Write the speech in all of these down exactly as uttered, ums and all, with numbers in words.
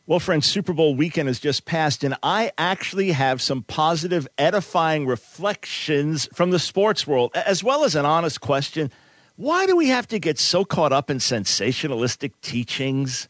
Well, friends, Super Bowl weekend has just passed, and I actually have some positive, edifying reflections from the sports world, as well as an honest question. Why do we have to get so caught up in sensationalistic teachings?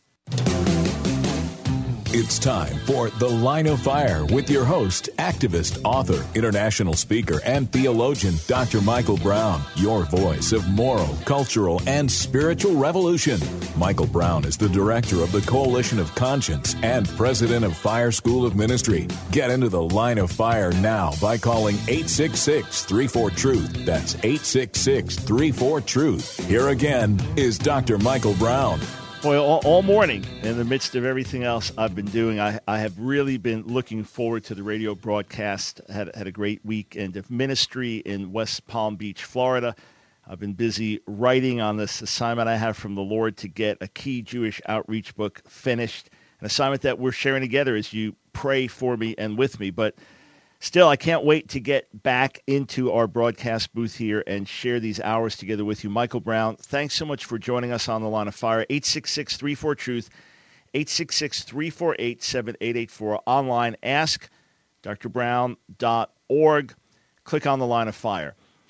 It's time for The Line of Fire with your host, activist, author, international speaker, and theologian, Doctor Michael Brown, your voice of moral, cultural, and spiritual revolution. Michael Brown is the director of the Coalition of Conscience and president of Fire School of Ministry. Get into The Line of Fire now by calling eight six six, three four, truth. That's eight six six, three four, truth. Here again is Doctor Michael Brown. Boy, all, all morning, in the midst of everything else I've been doing, I, I have really been looking forward to the radio broadcast. Had had a great weekend of ministry in West Palm Beach, Florida. I've been busy writing on this assignment I have from the Lord to get a key Jewish outreach book finished, an assignment that we're sharing together as you pray for me and with me. But still, I can't wait to get back into our broadcast booth here and share these hours together with you. Michael Brown, thanks so much for joining us on The Line of Fire. eight six six, three four, truth, eight six six, three four eight, seven eight eight four. Online, ask d r brown dot org. Click on The Line of Fire.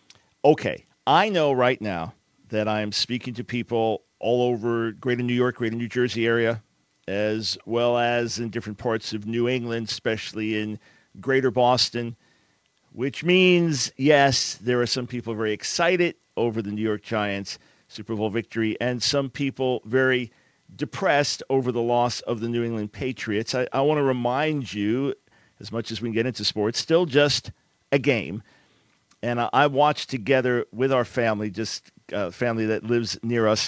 Okay, I know right now that I am speaking to people all over greater New York, greater New Jersey area, as well as in different parts of New England, especially in Greater Boston, which means, yes, there are some people very excited over the New York Giants Super Bowl victory and some people very depressed over the loss of the New England Patriots. I, I want to remind you, as much as we can get into sports, still just a game. And I, I watched together with our family, just a family that lives near us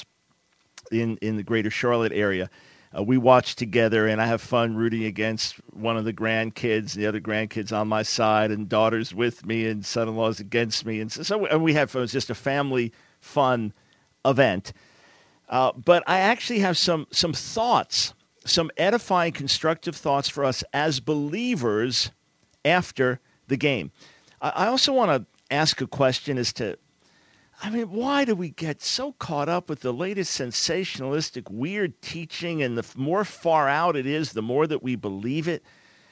in, in the greater Charlotte area. Uh, we watch together, and I have fun rooting against one of the grandkids, the other grandkids on my side, and daughters with me, and son-in-laws against me. And so, so and we have fun. It's just a family fun event. Uh, but I actually have some some thoughts, some edifying, constructive thoughts for us as believers after the game. I, I also want to ask a question as to, I mean, why do we get so caught up with the latest sensationalistic, weird teaching, and the more far out it is, the more that we believe it?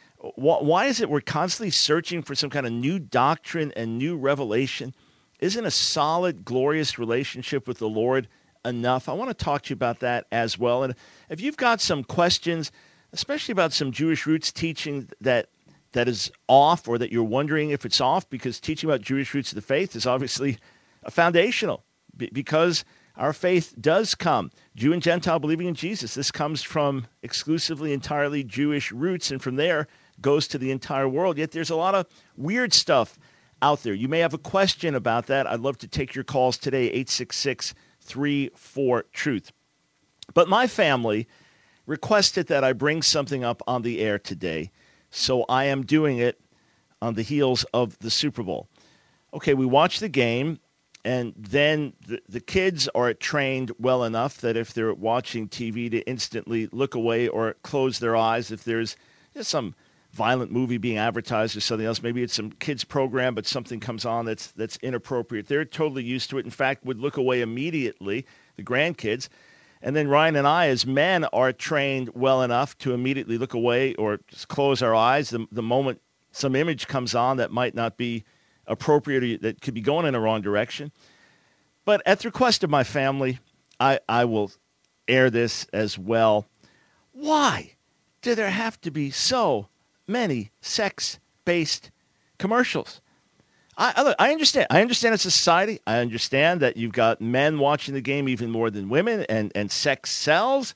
Why is it we're constantly searching for some kind of new doctrine and new revelation? Isn't a solid, glorious relationship with the Lord enough? I want to talk to you about that as well. And if you've got some questions, especially about some Jewish roots teaching that that is off, or that you're wondering if it's off, because teaching about Jewish roots of the faith is obviously foundational, because our faith does come, Jew and Gentile believing in Jesus. This comes from exclusively, entirely Jewish roots, and from there goes to the entire world. Yet there's a lot of weird stuff out there. You may have a question about that. I'd love to take your calls today, eight six six, three four, truth. But my family requested that I bring something up on the air today, so I am doing it on the heels of the Super Bowl. Okay, we watched the game. And then the, the kids are trained well enough that if they're watching T V to instantly look away or close their eyes if there's just some violent movie being advertised or something else. Maybe it's some kids program, but something comes on that's that's inappropriate. They're totally used to it. In fact, would look away immediately, the grandkids. And then Ryan and I, as men, are trained well enough to immediately look away or just close our eyes the, the moment some image comes on that might not be appropriate, or that could be going in a wrong direction. But at the request of my family, I, I will air this as well. Why do there have to be so many sex-based commercials? I, I, I understand. I understand it's a society. I understand that you've got men watching the game even more than women, and, and sex sells.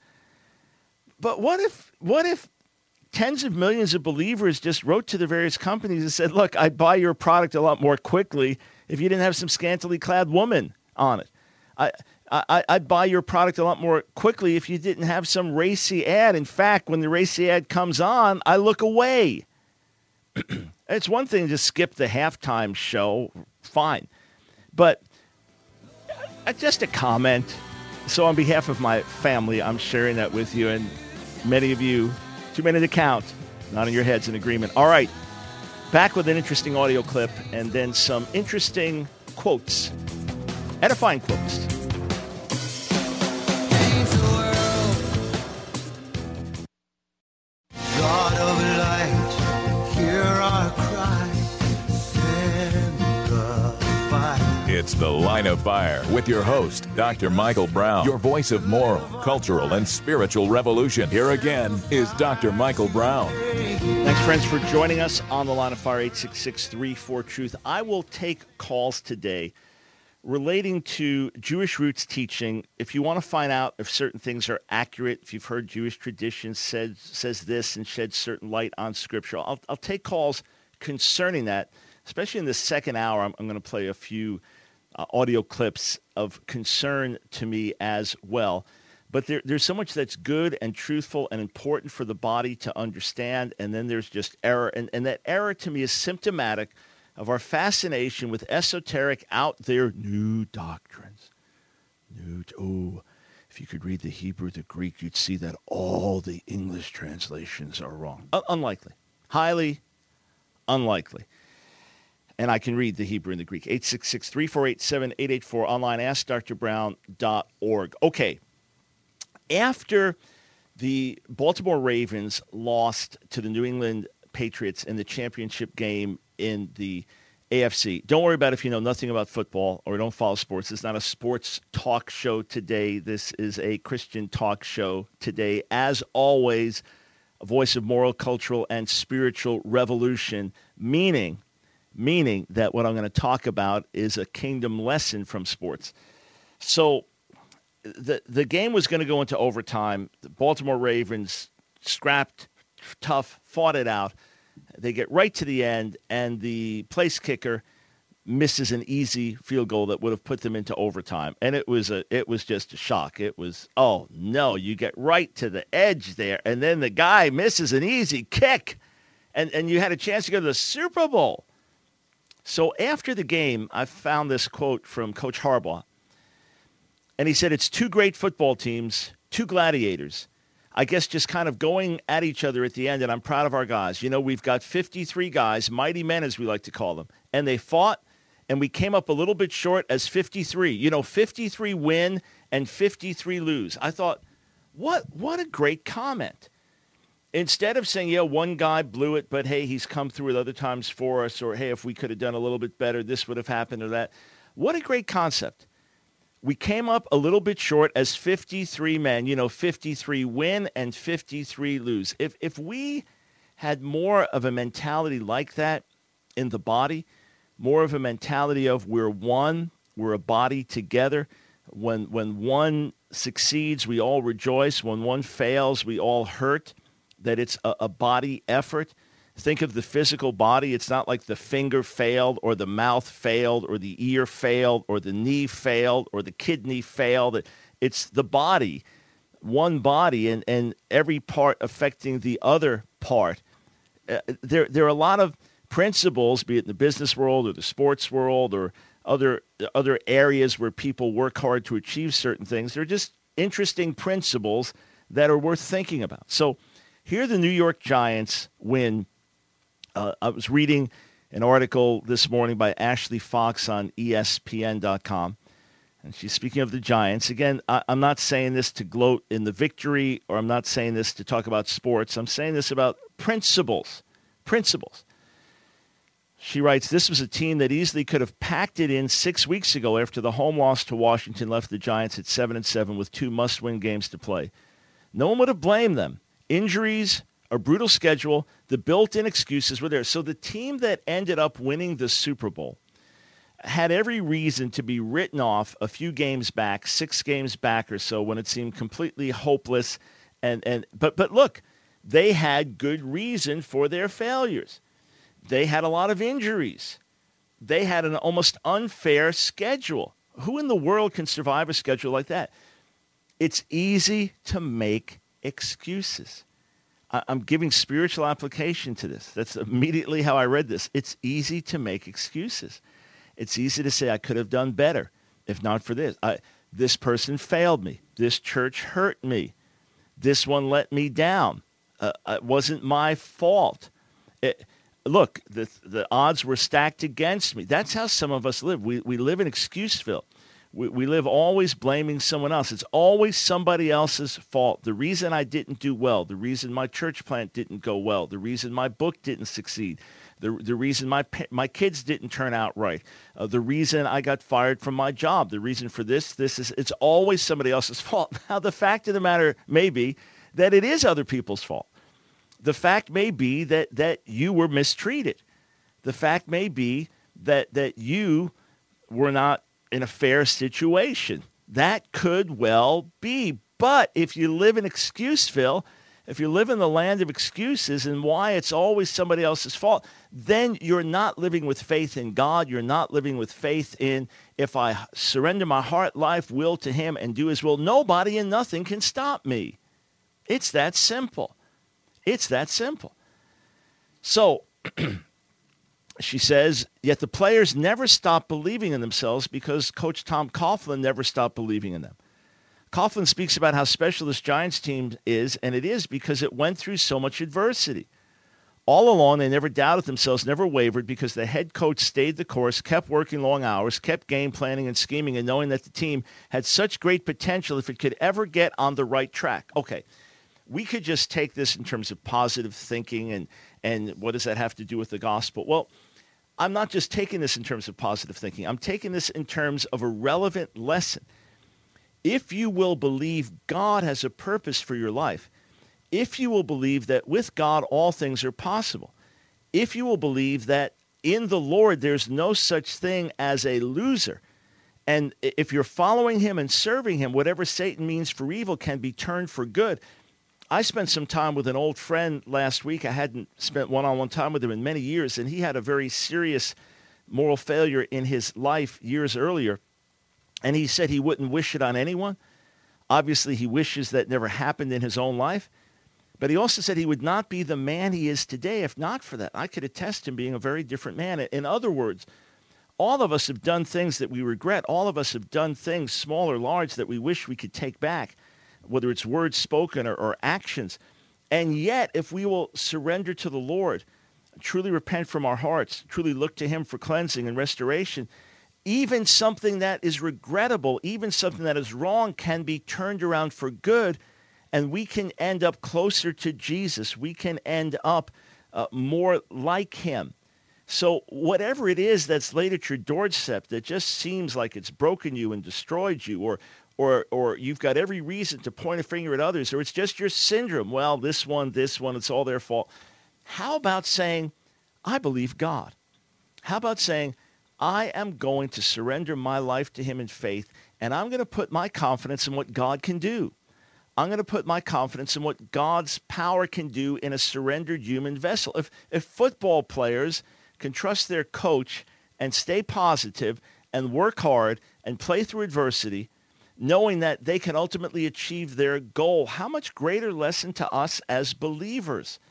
But what if what if tens of millions of believers just wrote to the various companies and said, look, I'd buy your product a lot more quickly if you didn't have some scantily clad woman on it. I, I, I'd buy your product a lot more quickly if you didn't have some racy ad. In fact, when the racy ad comes on, I look away. It's one thing to skip the halftime show, fine. But uh, just a comment. So on behalf of my family, I'm sharing that with you, and many of you, too many to count, nodding your heads in agreement. All right, back with an interesting audio clip and then some interesting quotes, edifying quotes. It's The Line of Fire with your host, Doctor Michael Brown, your voice of moral, cultural, and spiritual revolution. Here again is Doctor Michael Brown. Thanks, friends, for joining us on The Line of Fire, eight six six, three four, truth. I will take calls today relating to Jewish roots teaching. If you want to find out if certain things are accurate, if you've heard Jewish tradition said, says this and shed certain light on Scripture, I'll, I'll take calls concerning that. Especially in the second hour, I'm, I'm going to play a few uh, audio clips of concern to me as well. But there, there's so much that's good and truthful and important for the body to understand, and then there's just error. And, and that error to me is symptomatic of our fascination with esoteric, out there, new doctrines. New, oh, if you could read the Hebrew, the Greek, you'd see that all the English translations are wrong. Uh, unlikely. Highly unlikely. And I can read the Hebrew and the Greek. eight six six, three four eight, seven eight eight four, online, ask dr brown dot org. Okay. After the Baltimore Ravens lost to the New England Patriots in the championship game in the A F C, don't worry about if you know nothing about football or don't follow sports. It's not a sports talk show today. This is a Christian talk show today. As always, a voice of moral, cultural, and spiritual revolution, meaning... meaning that what I'm going to talk about is a kingdom lesson from sports. So the the game was going to go into overtime. The Baltimore Ravens scrapped, tough, fought it out. They get right to the end, and the place kicker misses an easy field goal that would have put them into overtime. And it was a it was just a shock. It was, oh, no, you get right to the edge there, and then the guy misses an easy kick, and, and you had a chance to go to the Super Bowl. So after the game, I found this quote from Coach Harbaugh, and he said, it's two great football teams, two gladiators, I guess just kind of going at each other at the end, and I'm proud of our guys. You know, we've got fifty-three guys, mighty men as we like to call them, and they fought, and we came up a little bit short as fifty-three. You know, fifty-three win and fifty-three lose. I thought, what what a great comment. Instead of saying, yeah, one guy blew it, but hey, he's come through at other times for us, or hey, if we could have done a little bit better, this would have happened or that. What a great concept. We came up a little bit short as fifty-three men, you know, fifty-three win and fifty-three lose. If if we had more of a mentality like that in the body, more of a mentality of we're one, we're a body together. When when one succeeds, we all rejoice. When one fails, we all hurt. That it's a, a body effort. Think of the physical body. It's not like the finger failed or the mouth failed or the ear failed or the knee failed or the kidney failed. It's the body, one body, and, and every part affecting the other part. Uh, there, there are a lot of principles, be it in the business world or the sports world or other, other areas where people work hard to achieve certain things. They're just interesting principles that are worth thinking about. So, here the New York Giants win. Uh, I was reading an article this morning by Ashley Fox on E S P N dot com, and she's speaking of the Giants. Again, I, I'm not saying this to gloat in the victory, or I'm not saying this to talk about sports. I'm saying this about principles. Principles. She writes, this was a team that easily could have packed it in six weeks ago after the home loss to Washington left the Giants at seven and seven with two must-win games to play. No one would have blamed them. Injuries, a brutal schedule, the built-in excuses were there. So the team that ended up winning the Super Bowl had every reason to be written off a few games back, six games back or so, when it seemed completely hopeless. And and but but look, they had good reason for their failures. They had a lot of injuries. They had an almost unfair schedule. Who in the world can survive a schedule like that? It's easy to make excuses. I'm giving spiritual application to this. That's immediately how I read this. It's easy to make excuses. It's easy to say I could have done better if not for this. I, this person failed me. This church hurt me. This one let me down. Uh, it wasn't my fault. It, look, the the odds were stacked against me. That's how some of us live. We we live in Excuseville. We, we live always blaming someone else. It's always somebody else's fault. The reason I didn't do well, the reason my church plant didn't go well, the reason my book didn't succeed, the, the reason my my kids didn't turn out right, uh, the reason I got fired from my job, the reason for this, this is, it's always somebody else's fault. Now, the fact of the matter may be that it is other people's fault. The fact may be that, that you were mistreated. The fact may be that that you were not in a fair situation. That could well be. But if you live in Excuseville, if you live in the land of excuses and why it's always somebody else's fault, then you're not living with faith in God. You're not living with faith in, if I surrender my heart, life, will to him and do his will, nobody and nothing can stop me. It's that simple. It's that simple. So, she says, yet the players never stopped believing in themselves because Coach Tom Coughlin never stopped believing in them. Coughlin speaks about how special this Giants team is, and it is because it went through so much adversity. All along, they never doubted themselves, never wavered, because the head coach stayed the course, kept working long hours, kept game planning and scheming, and knowing that the team had such great potential if it could ever get on the right track. Okay, we could just take this in terms of positive thinking, and, and what does that have to do with the gospel? Well, I'm not just taking this in terms of positive thinking. I'm taking this in terms of a relevant lesson. If you will believe God has a purpose for your life, if you will believe that with God all things are possible, if you will believe that in the Lord there's no such thing as a loser, and if you're following him and serving him, whatever Satan means for evil can be turned for good. I spent some time with an old friend last week. I hadn't spent one-on-one time with him in many years, and he had a very serious moral failure in his life years earlier, and he said he wouldn't wish it on anyone. Obviously, he wishes that never happened in his own life, but he also said he would not be the man he is today if not for that. I could attest to him being a very different man. In other words, all of us have done things that we regret. All of us have done things, small or large, that we wish we could take back, whether it's words spoken or, or actions. And yet, if we will surrender to the Lord, truly repent from our hearts, truly look to him for cleansing and restoration, even something that is regrettable, even something that is wrong can be turned around for good, and we can end up closer to Jesus. We can end up uh, more like him. So whatever it is that's laid at your doorstep that just seems like it's broken you and destroyed you, or or or you've got every reason to point a finger at others, or it's just your syndrome, well, this one, this one, it's all their fault. How about saying, I believe God? How about saying, I am going to surrender my life to him in faith, and I'm going to put my confidence in what God can do. I'm going to put my confidence in what God's power can do in a surrendered human vessel. If if football players can trust their coach and stay positive and work hard and play through adversity, knowing that they can ultimately achieve their goal, how much greater lesson to us as believers?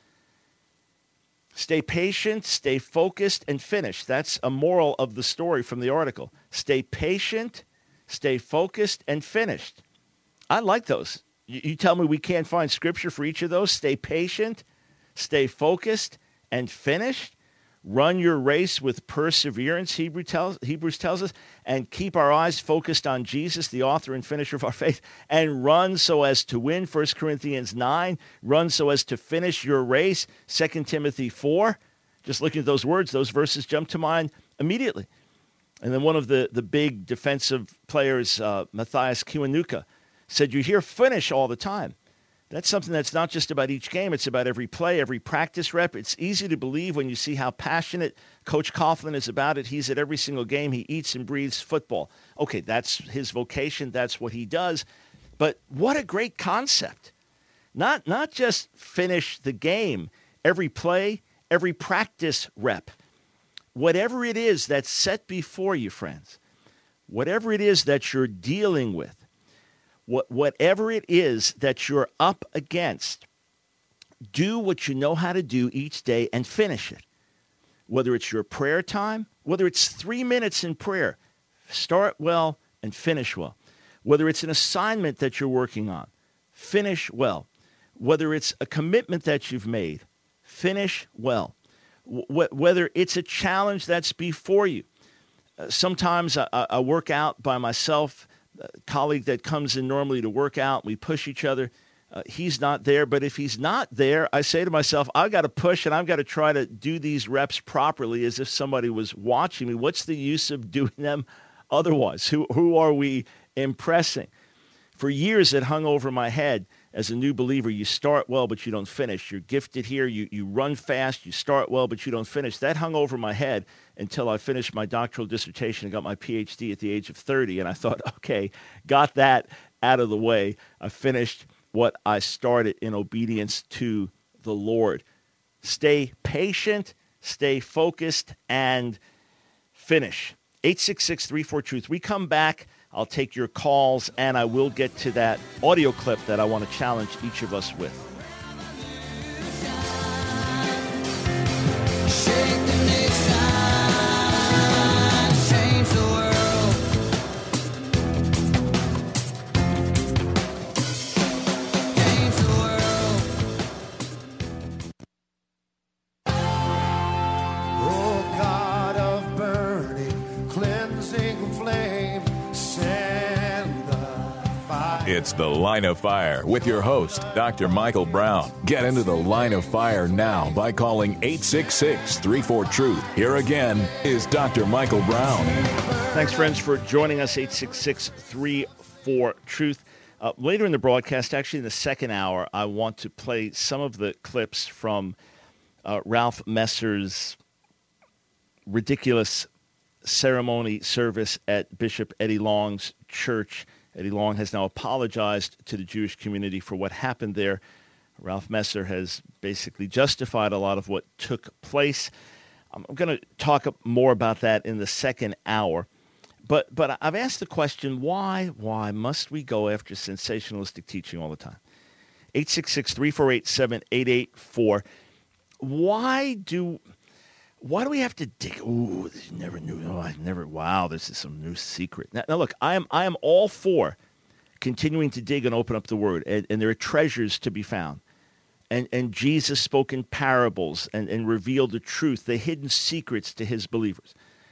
Stay patient, stay focused, and finish. That's a moral of the story from the article. Stay patient, stay focused, and finished. I like those. You, you tell me we can't find scripture for each of those? Stay patient, stay focused, and finished. Run your race with perseverance, Hebrew tells, Hebrews tells us, and keep our eyes focused on Jesus, the author and finisher of our faith, and run so as to win, First Corinthians nine. Run so as to finish your race, Second Timothy four. Just looking at those words, those verses jump to mind immediately. And then one of the, the big defensive players, uh, Matthias Kiwanuka, said, you hear finish all the time. That's something that's not just about each game. It's about every play, every practice rep. It's easy to believe when you see how passionate Coach Coughlin is about it. He's at every single game. He eats and breathes football. Okay, that's his vocation. That's what he does. But what a great concept. Not, not just finish the game, every play, every practice rep. Whatever it is that's set before you, friends, whatever it is that you're dealing with, What, whatever it is that you're up against, do what you know how to do each day and finish it. Whether it's your prayer time, whether it's three minutes in prayer, start well and finish well. Whether it's an assignment that you're working on, finish well. Whether it's a commitment that you've made, finish well. W- whether it's a challenge that's before you, Uh, sometimes I, I work out by myself. A colleague that comes in normally to work out, we push each other. Uh, he's not there, but if he's not there, I say to myself, I've got to push and I've got to try to do these reps properly as if somebody was watching me. What's the use of doing them otherwise? Who who are we impressing? For years, it hung over my head as a new believer. You start well, but you don't finish. You're gifted here. You, you run fast. You start well, but you don't finish. That hung over my head until I finished my doctoral dissertation and got my P H D at the age of thirty. And I thought, okay, got that out of the way. I finished what I started in obedience to the Lord. Stay patient, stay focused, and finish. eight six six, three four, truth. We come back. I'll take your calls, and I will get to that audio clip that I want to challenge each of us with. Shake the nation, change the world. Change the world. Oh God of burning, cleansing flame, send the fire. It's The Line of Fire with your host, Doctor Michael Brown. Get into the Line of Fire now by calling eight six six, three four, truth. Here again is Doctor Michael Brown. Thanks, friends, for joining us, eight six six, three four, truth. Uh, later in the broadcast, actually in the second hour, I want to play some of the clips from uh, Ralph Messer's ridiculous ceremony service at Bishop Eddie Long's church. Eddie Long has now apologized to the Jewish community for what happened there. Ralph Messer has basically justified a lot of what took place. I'm going to talk more about that in the second hour. But but I've asked the question, why, why must we go after sensationalistic teaching all the time? eight six six, three four eight, seven eight eight four. Why do... Why do we have to dig? Ooh, this never knew. Oh, I never. Wow, this is some new secret. Now, now, look, I am I am all for continuing to dig and open up the Word, and, and there are treasures to be found. And and Jesus spoke in parables and, and revealed the truth, the hidden secrets to His believers.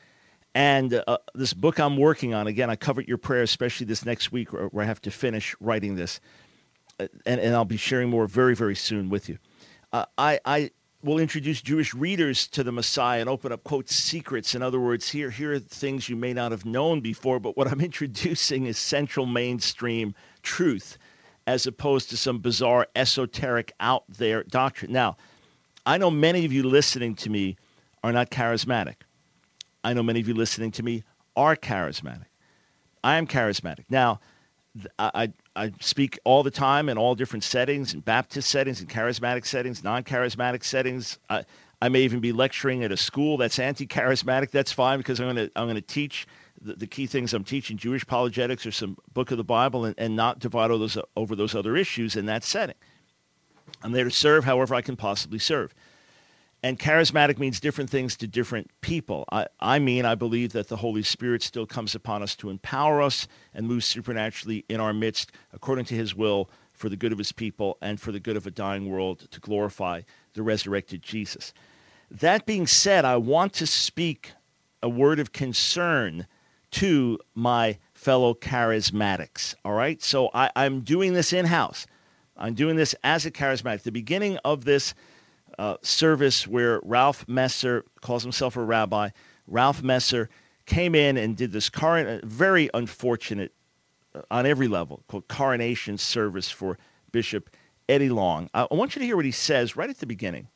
And uh, this book I'm working on, again, I covered your prayer, especially this next week, where, where I have to finish writing this, and and I'll be sharing more very very soon with you. Uh, I I. We'll introduce Jewish readers to the Messiah and open up, quote, secrets. In other words, here, here are things you may not have known before, but what I'm introducing is central mainstream truth as opposed to some bizarre, esoteric, out there doctrine. Now, I know many of you listening to me are not charismatic. I know many of you listening to me are charismatic. I am charismatic. Now, I, I speak all the time in all different settings, in Baptist settings, in charismatic settings, non-charismatic settings. I, I may even be lecturing at a school that's anti-charismatic. That's fine, because I'm going to I'm going to teach the, the key things I'm teaching, Jewish apologetics or some book of the Bible, and, and not divide all those over those other issues in that setting. I'm there to serve however I can possibly serve. And charismatic means different things to different people. I, I mean, I believe that the Holy Spirit still comes upon us to empower us and move supernaturally in our midst according to His will for the good of His people and for the good of a dying world to glorify the resurrected Jesus. That being said, I want to speak a word of concern to my fellow charismatics, all right? So I, I'm doing this in-house. I'm doing this as a charismatic. The beginning of this Uh, service where Ralph Messer calls himself a rabbi. Ralph Messer came in and did this current, very unfortunate, uh, on every level, called coronation service for Bishop Eddie Long. I, I want you to hear what he says right at the beginning.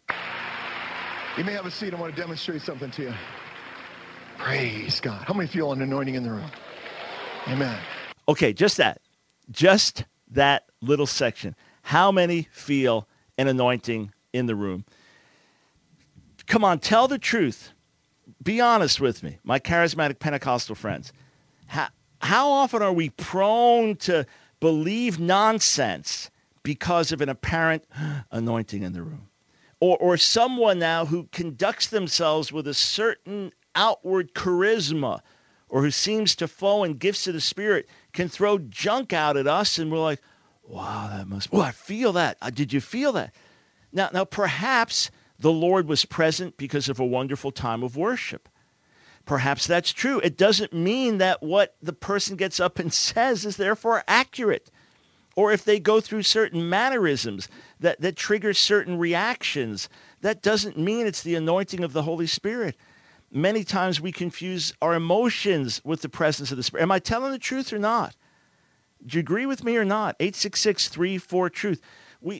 You may have a seat. I want to demonstrate something to you. Praise God. How many feel an anointing in the room? Amen. Okay, just that. Just that little section. How many feel an anointing in the room? Come on, tell the truth. Be honest with me, my charismatic Pentecostal friends. How, how often are we prone to believe nonsense because of an apparent anointing in the room? Or, or someone now who conducts themselves with a certain outward charisma, or who seems to flow in gifts of the Spirit, can throw junk out at us, and we're like, wow, that must be, oh, I feel that. Uh, did you feel that? Now, now, perhaps the Lord was present because of a wonderful time of worship. Perhaps that's true. It doesn't mean that what the person gets up and says is therefore accurate. Or if they go through certain mannerisms that, that trigger certain reactions, that doesn't mean it's the anointing of the Holy Spirit. Many times we confuse our emotions with the presence of the Spirit. Am I telling the truth or not? Do you agree with me or not? eight six six, three four, truth. We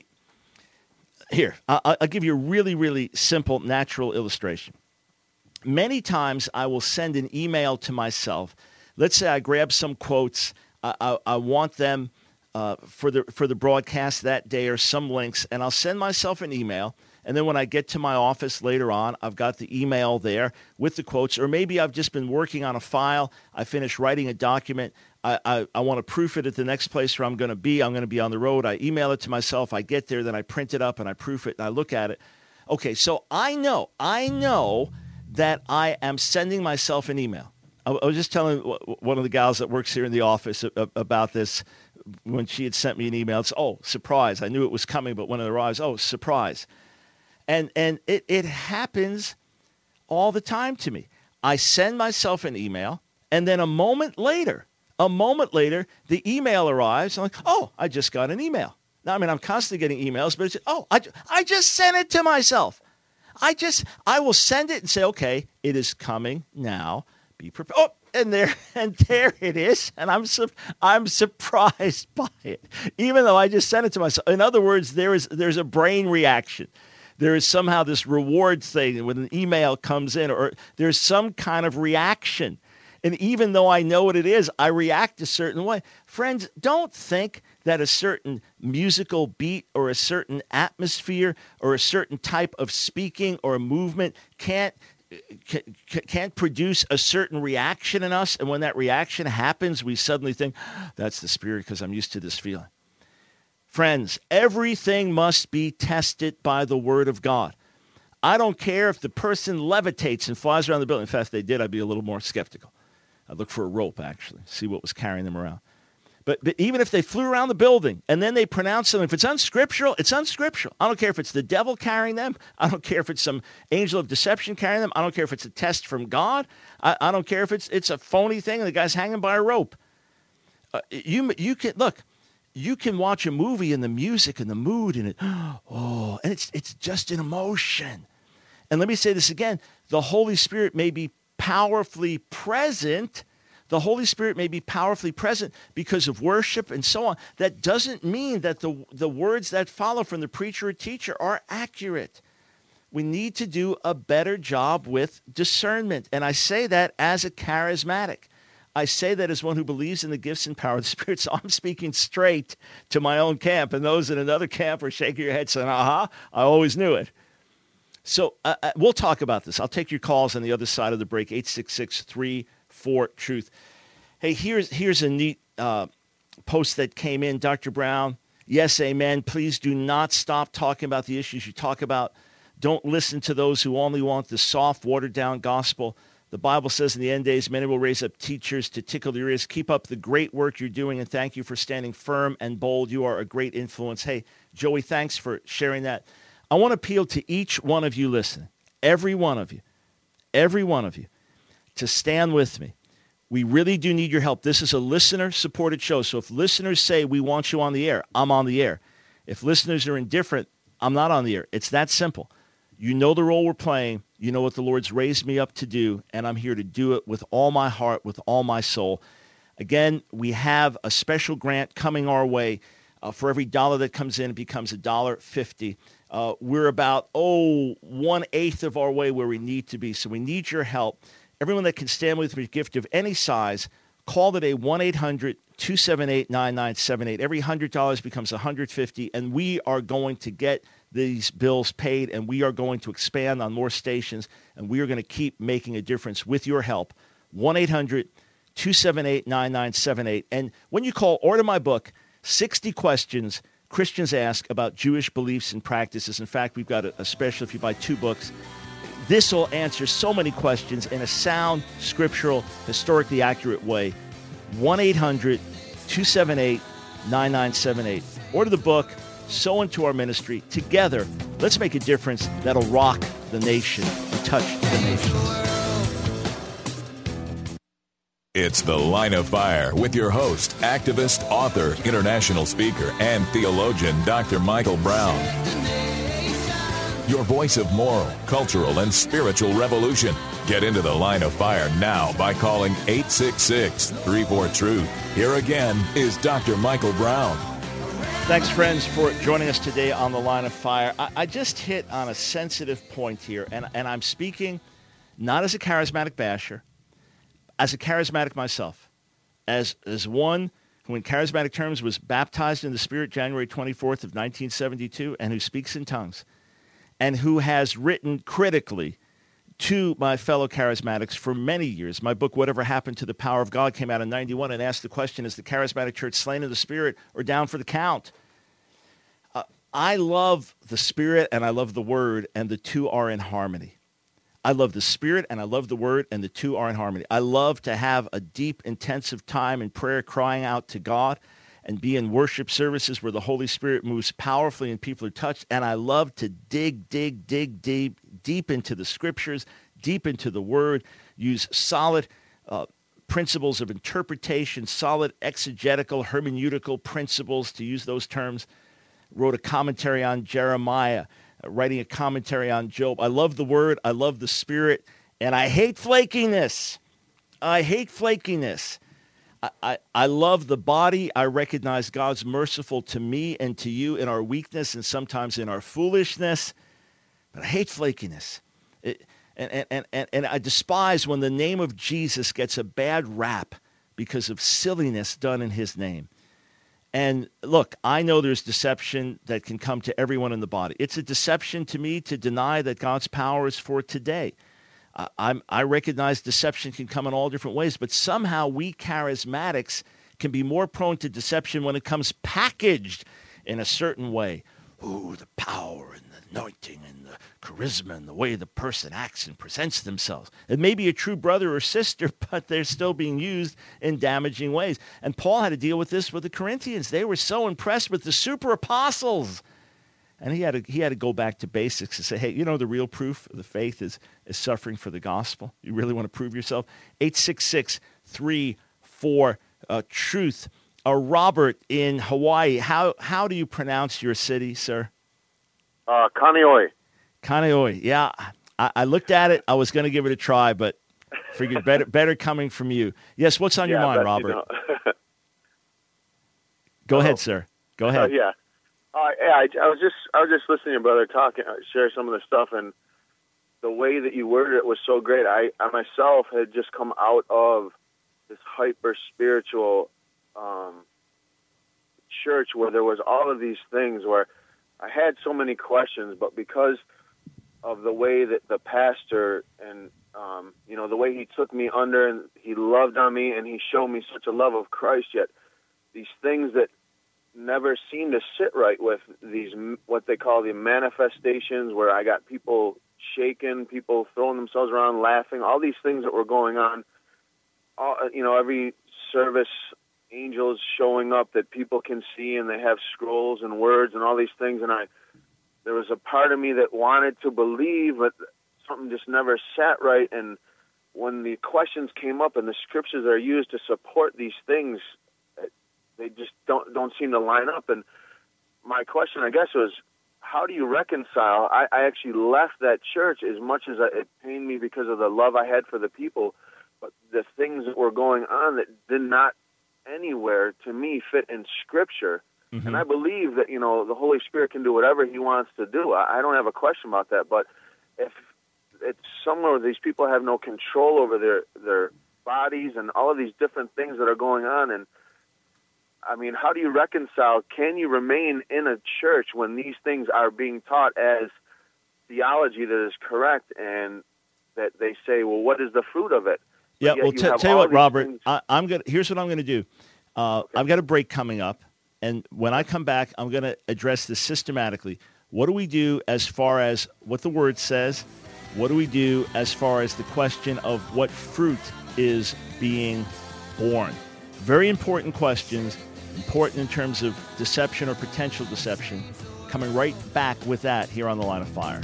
Here, I'll, I'll give you a really, really simple, natural illustration. Many times I will send an email to myself. Let's say I grab some quotes. I, I, I want them uh, for the for the broadcast that day, or some links, and I'll send myself an email. And then when I get to my office later on, I've got the email there with the quotes. Or maybe I've just been working on a file. I finished writing a document. I, I, I want to proof it at the next place where I'm going to be. I'm going to be on the road. I email it to myself. I get there. Then I print it up and I proof it and I look at it. Okay, so I know, I know that I am sending myself an email. I, I was just telling one of the gals that works here in the office about this when she had sent me an email. It's, oh, surprise. I knew it was coming, but when it arrives, oh, surprise. And and it, it happens all the time to me. I send myself an email, and then a moment later, a moment later, the email arrives. I'm like, oh, I just got an email. Now, I mean, I'm constantly getting emails, but it's, oh, I, I just sent it to myself. I just, I will send it and say, okay, it is coming now. Be prepared. Oh, and there, and there it is. And I'm, su- I'm surprised by it, even though I just sent it to myself. In other words, there is, there's a brain reaction. There is somehow this reward thing when an email comes in, or there's some kind of reaction. And even though I know what it is, I react a certain way. Friends, don't think that a certain musical beat or a certain atmosphere or a certain type of speaking or movement can't can't produce a certain reaction in us. And when that reaction happens, we suddenly think, that's the Spirit because I'm used to this feeling. Friends, everything must be tested by the Word of God. I don't care if the person levitates and flies around the building. In fact, if they did, I'd be a little more skeptical. I'd look for a rope, actually, see what was carrying them around. But, but even if they flew around the building and then they pronounce something, if it's unscriptural, it's unscriptural. I don't care if it's the devil carrying them. I don't care if it's some angel of deception carrying them. I don't care if it's a test from God. I, I don't care if it's it's a phony thing and the guy's hanging by a rope. Uh, you you can look. You can watch a movie and the music and the mood and it, oh, and it's it's just an emotion. And let me say this again: the Holy Spirit may be powerfully present. The Holy Spirit may be powerfully present because of worship and so on. That doesn't mean that the, the words that follow from the preacher or teacher are accurate. We need to do a better job with discernment. And I say that as a charismatic. I say that as one who believes in the gifts and power of the Spirit. So I'm speaking straight to my own camp. And those in another camp are shaking your head saying, aha, I always knew it. So uh, we'll talk about this. I'll take your calls on the other side of the break, eight six six, three four, truth. Hey, here's here's a neat uh, post that came in. Doctor Brown, yes, amen. Please do not stop talking about the issues you talk about. Don't listen to those who only want the soft, watered-down gospel. The Bible says in the end days, many will raise up teachers to tickle their ears. Keep up the great work you're doing, and thank you for standing firm and bold. You are a great influence. Hey, Joey, thanks for sharing that. I want to appeal to each one of you listening, every one of you, every one of you, to stand with me. We really do need your help. This is a listener-supported show, so if listeners say we want you on the air, I'm on the air. If listeners are indifferent, I'm not on the air. It's that simple. You know the role we're playing. You know what the Lord's raised me up to do, and I'm here to do it with all my heart, with all my soul. Again, we have a special grant coming our way. Uh, for every dollar that comes in, it becomes a dollar fifty. Uh, we're about, oh, one-eighth of our way where we need to be, so we need your help. Everyone that can stand with me with a gift of any size, call today, one eight hundred, two seven eight, nine nine seven eight. Every one hundred dollars becomes one hundred fifty dollars, and we are going to get these bills paid, and we are going to expand on more stations, and we are going to keep making a difference with your help. one eight hundred, two seven eight, nine nine seven eight. And when you call, order my book, sixty Questions Christians Ask About Jewish Beliefs and Practices. In fact, we've got a, a special if you buy two books. This will answer so many questions in a sound, scriptural, historically accurate way. one eight hundred, two seven eight, nine nine seven eight. Order the book, sow into our ministry. Together, let's make a difference that'll rock the nation and touch the nation. It's The Line of Fire with your host, activist, author, international speaker, and theologian, Doctor Michael Brown. Your voice of moral, cultural, and spiritual revolution. Get into The Line of Fire now by calling eight six six, three four, truth. Here again is Doctor Michael Brown. Thanks, friends, for joining us today on The Line of Fire. I, I just hit on a sensitive point here, and, and I'm speaking not as a charismatic basher, as a charismatic myself, as as one who in charismatic terms was baptized in the Spirit January twenty-fourth of nineteen seventy-two and who speaks in tongues, and who has written critically to my fellow charismatics for many years. My book, Whatever Happened to the Power of God, came out in ninety-one and asked the question, is the charismatic church slain in the Spirit or down for the count? Uh, I love the Spirit and I love the Word, and the two are in harmony. I love the Spirit and I love the Word, and the two are in harmony. I love to have a deep, intensive time in prayer, crying out to God, and be in worship services where the Holy Spirit moves powerfully and people are touched. And I love to dig, dig, dig deep, deep into the Scriptures, deep into the Word, use solid uh, principles of interpretation, solid exegetical, hermeneutical principles, to use those terms. Wrote a commentary on Jeremiah, writing a commentary on Job. I love the Word, I love the Spirit, and I hate flakiness. I hate flakiness. I, I, I love the body. I recognize God's merciful to me and to you in our weakness and sometimes in our foolishness, but I hate flakiness. It, and, and, and, and I despise when the name of Jesus gets a bad rap because of silliness done in his name. And look, I know there's deception that can come to everyone in the body. It's a deception to me to deny that God's power is for today. I, I'm, I recognize deception can come in all different ways, but somehow we charismatics can be more prone to deception when it comes packaged in a certain way. Ooh, the power and the anointing and the charisma and the way the person acts and presents themselves. It may be a true brother or sister, but they're still being used in damaging ways. And Paul had to deal with this with the Corinthians. They were so impressed with the super apostles. And he had to, he had to go back to basics and say, hey, you know, the real proof of the faith is, is suffering for the gospel. You really want to prove yourself? eight six six, three four, truth. Uh, Robert in Hawaii, how how do you pronounce your city, sir? Uh, Kaneohe. Kaneohe, yeah. I, I looked at it. I was going to give it a try, but figured better better coming from you. Yes, what's on yeah, your mind, Robert? You know. Go ahead, sir. Go ahead. Uh, yeah. Uh, yeah, I, I was just I was just listening to your brother talk, uh, share some of the stuff, and the way that you worded it was so great. I, I myself had just come out of this hyper spiritual um, church where there was all of these things where I had so many questions, but because of the way that the pastor and um, you know the way he took me under and he loved on me and he showed me such a love of Christ, yet these things that never seemed to sit right with these what they call the manifestations, where I got people shaking, people throwing themselves around, laughing, all these things that were going on. All, you know, every service, angels showing up that people can see, and they have scrolls and words and all these things. And I, there was a part of me that wanted to believe, but something just never sat right. And when the questions came up and the scriptures are used to support these things, they just don't don't seem to line up. And my question, I guess, was, how do you reconcile? I, I actually left that church as much as it pained me because of the love I had for the people, but the things that were going on that did not anywhere to me fit in Scripture. Mm-hmm. And I believe that, you know, the Holy Spirit can do whatever he wants to do. I, I don't have a question about that. But if it's somewhere where these people have no control over their, their bodies and all of these different things that are going on, and I mean, how do you reconcile? Can you remain in a church when these things are being taught as theology that is correct, and that they say, well, what is the fruit of it? Yeah, well, t- tell you what, Robert, I, I'm gonna. Here's what I'm going to do. Uh, okay. I've got a break coming up, and when I come back, I'm going to address this systematically. What do we do as far as what the Word says? What do we do as far as the question of what fruit is being born? Very important questions. Important in terms of deception or potential deception. Coming right back with that here on The Line of Fire.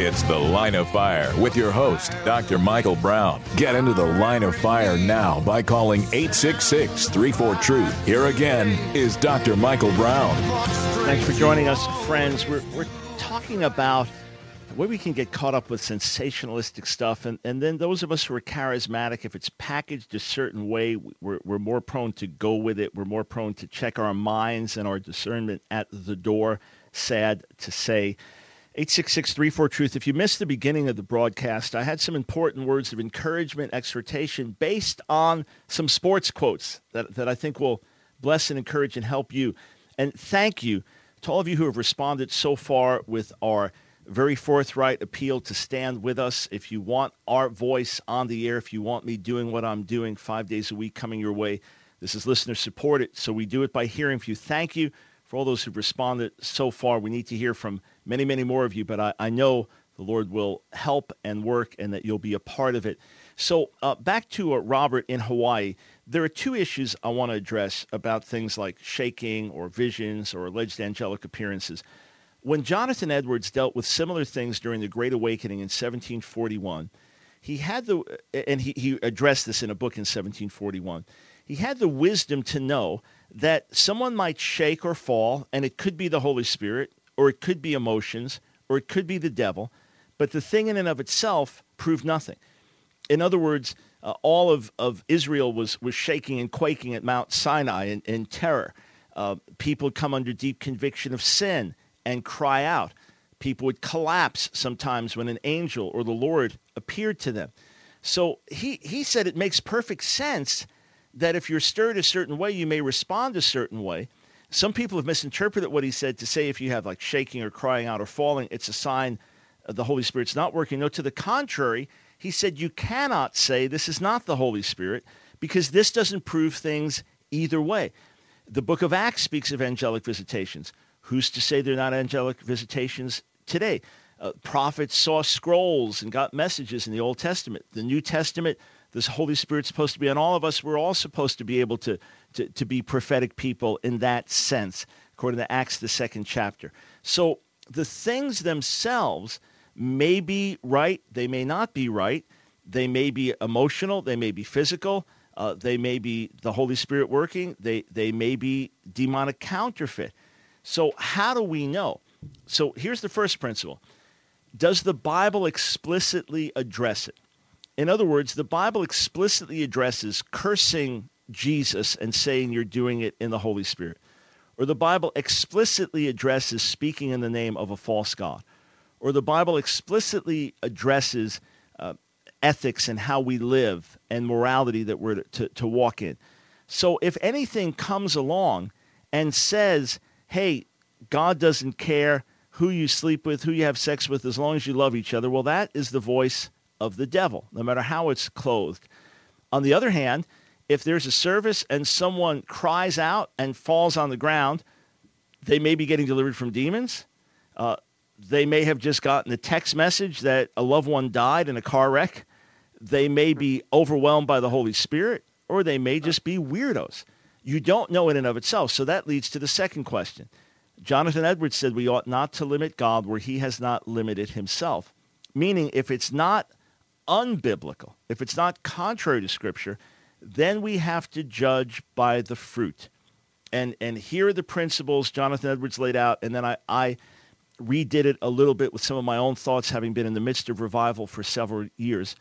It's The Line of Fire with your host, Doctor Michael Brown. Get into the Line of Fire now by calling eight six six, three four, truth. Here again is Doctor Michael Brown. Thanks for joining us, friends. We're, we're talking about where we can get caught up with sensationalistic stuff, and, and then those of us who are charismatic, if it's packaged a certain way, we're, we're more prone to go with it. We're more prone to check our minds and our discernment at the door, sad to say. eight six six, three four, truth. If you missed the beginning of the broadcast, I had some important words of encouragement, exhortation, based on some sports quotes that, that I think will bless and encourage and help you. And thank you to all of you who have responded so far with our very forthright appeal to stand with us. If you want our voice on the air, if you want me doing what I'm doing five days a week coming your way, this is listener supported, so we do it by hearing from you. Thank you for all those who've responded so far. We need to hear from many, many more of you, but I, I know the Lord will help and work and that you'll be a part of it. So uh, back to uh, Robert in Hawaii. There are two issues I want to address about things like shaking or visions or alleged angelic appearances. When Jonathan Edwards dealt with similar things during the Great Awakening in seventeen forty-one, he had the, and he, he addressed this in a book in seventeen forty-one, he had the wisdom to know that someone might shake or fall, and it could be the Holy Spirit, or it could be emotions, or it could be the devil, but the thing in and of itself proved nothing. In other words, uh, all of, of Israel was, was shaking and quaking at Mount Sinai in, in terror. Uh, people come under deep conviction of sin and cry out. People would collapse sometimes when an angel or the Lord appeared to them. So he, he said it makes perfect sense that if you're stirred a certain way, you may respond a certain way. Some people have misinterpreted what he said to say if you have like shaking or crying out or falling, it's a sign the Holy Spirit's not working. No, to the contrary, he said you cannot say this is not the Holy Spirit because this doesn't prove things either way. The book of Acts speaks of angelic visitations. Who's to say they're not angelic visitations today? Uh, prophets saw scrolls and got messages in the Old Testament. The New Testament, this Holy Spirit's supposed to be on all of us. We're all supposed to be able to, to, to be prophetic people in that sense, according to Acts, the second chapter. So the things themselves may be right. They may not be right. They may be emotional. They may be physical. Uh, they may be the Holy Spirit working. They, they may be demonic counterfeit. So how do we know? So here's the first principle. Does the Bible explicitly address it? In other words, the Bible explicitly addresses cursing Jesus and saying you're doing it in the Holy Spirit. Or the Bible explicitly addresses speaking in the name of a false god. Or the Bible explicitly addresses uh, ethics and how we live and morality that we're to, to walk in. So if anything comes along and says, hey, God doesn't care who you sleep with, who you have sex with, as long as you love each other, well, that is the voice of the devil, no matter how it's clothed. On the other hand, if there's a service and someone cries out and falls on the ground, they may be getting delivered from demons. Uh, they may have just gotten a text message that a loved one died in a car wreck. They may be overwhelmed by the Holy Spirit, or they may just be weirdos. You don't know in and of itself. So that leads to the second question. Jonathan Edwards said we ought not to limit God where he has not limited himself. Meaning if it's not unbiblical, if it's not contrary to Scripture, then we have to judge by the fruit. And and here are the principles Jonathan Edwards laid out, and then I, I redid it a little bit with some of my own thoughts, having been in the midst of revival for several years.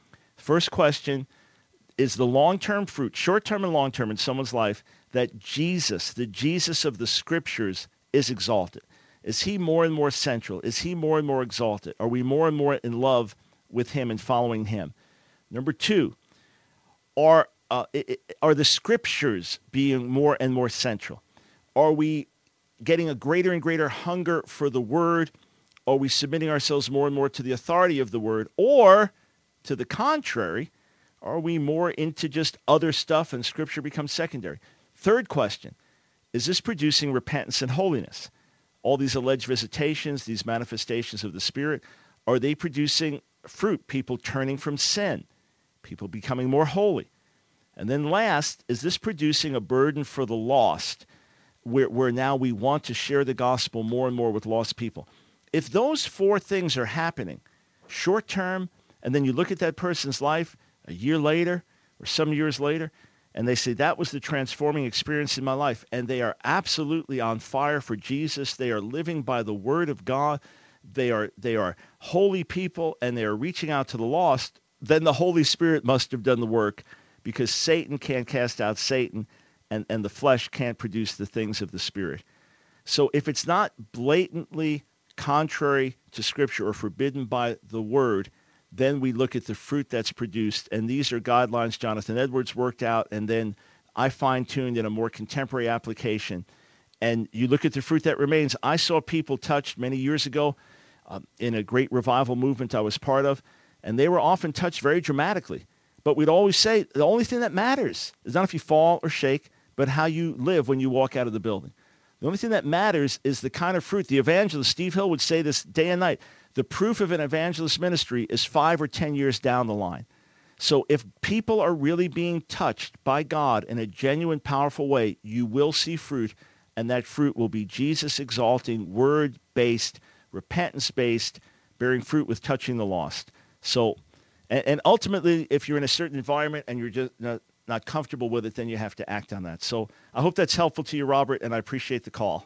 First question, is the long-term fruit, short-term and long-term in someone's life, that Jesus, the Jesus of the Scriptures, is exalted? Is he more and more central? Is he more and more exalted? Are we more and more in love with him and following him? Number two, are uh, are the Scriptures being more and more central? Are we getting a greater and greater hunger for the Word? Are we submitting ourselves more and more to the authority of the Word? Or, to the contrary, are we more into just other stuff and Scripture becomes secondary? Third question, is this producing repentance and holiness? All these alleged visitations, these manifestations of the Spirit, are they producing fruit? People turning from sin, people becoming more holy. And then last, is this producing a burden for the lost, where, where now we want to share the gospel more and more with lost people? if those four things are happening short term, and then you look at that person's life a year later or some years later, and they say, that was the transforming experience in my life, and they are absolutely on fire for Jesus. They are living by the word of God. They are they are holy people, and they are reaching out to the lost. Then the Holy Spirit must have done the work, because Satan can't cast out Satan, and, and the flesh can't produce the things of the Spirit. So if it's not blatantly contrary to Scripture or forbidden by the Word, then we look at the fruit that's produced, and these are guidelines Jonathan Edwards worked out, and then I fine-tuned in a more contemporary application. And you look at the fruit that remains. I saw people touched many years ago um, in a great revival movement I was part of, and they were often touched very dramatically. But we'd always say the only thing that matters is not if you fall or shake, but how you live when you walk out of the building. The only thing that matters is the kind of fruit. The evangelist, Steve Hill, would say this day and night. The proof of an evangelist ministry is five or ten years down the line. So if people are really being touched by God in a genuine, powerful way, you will see fruit, and that fruit will be Jesus-exalting, word-based, repentance-based, bearing fruit with touching the lost. So, and, and ultimately, if you're in a certain environment and you're just not, not comfortable with it, then you have to act on that. So I hope that's helpful to you, Robert, and I appreciate the call.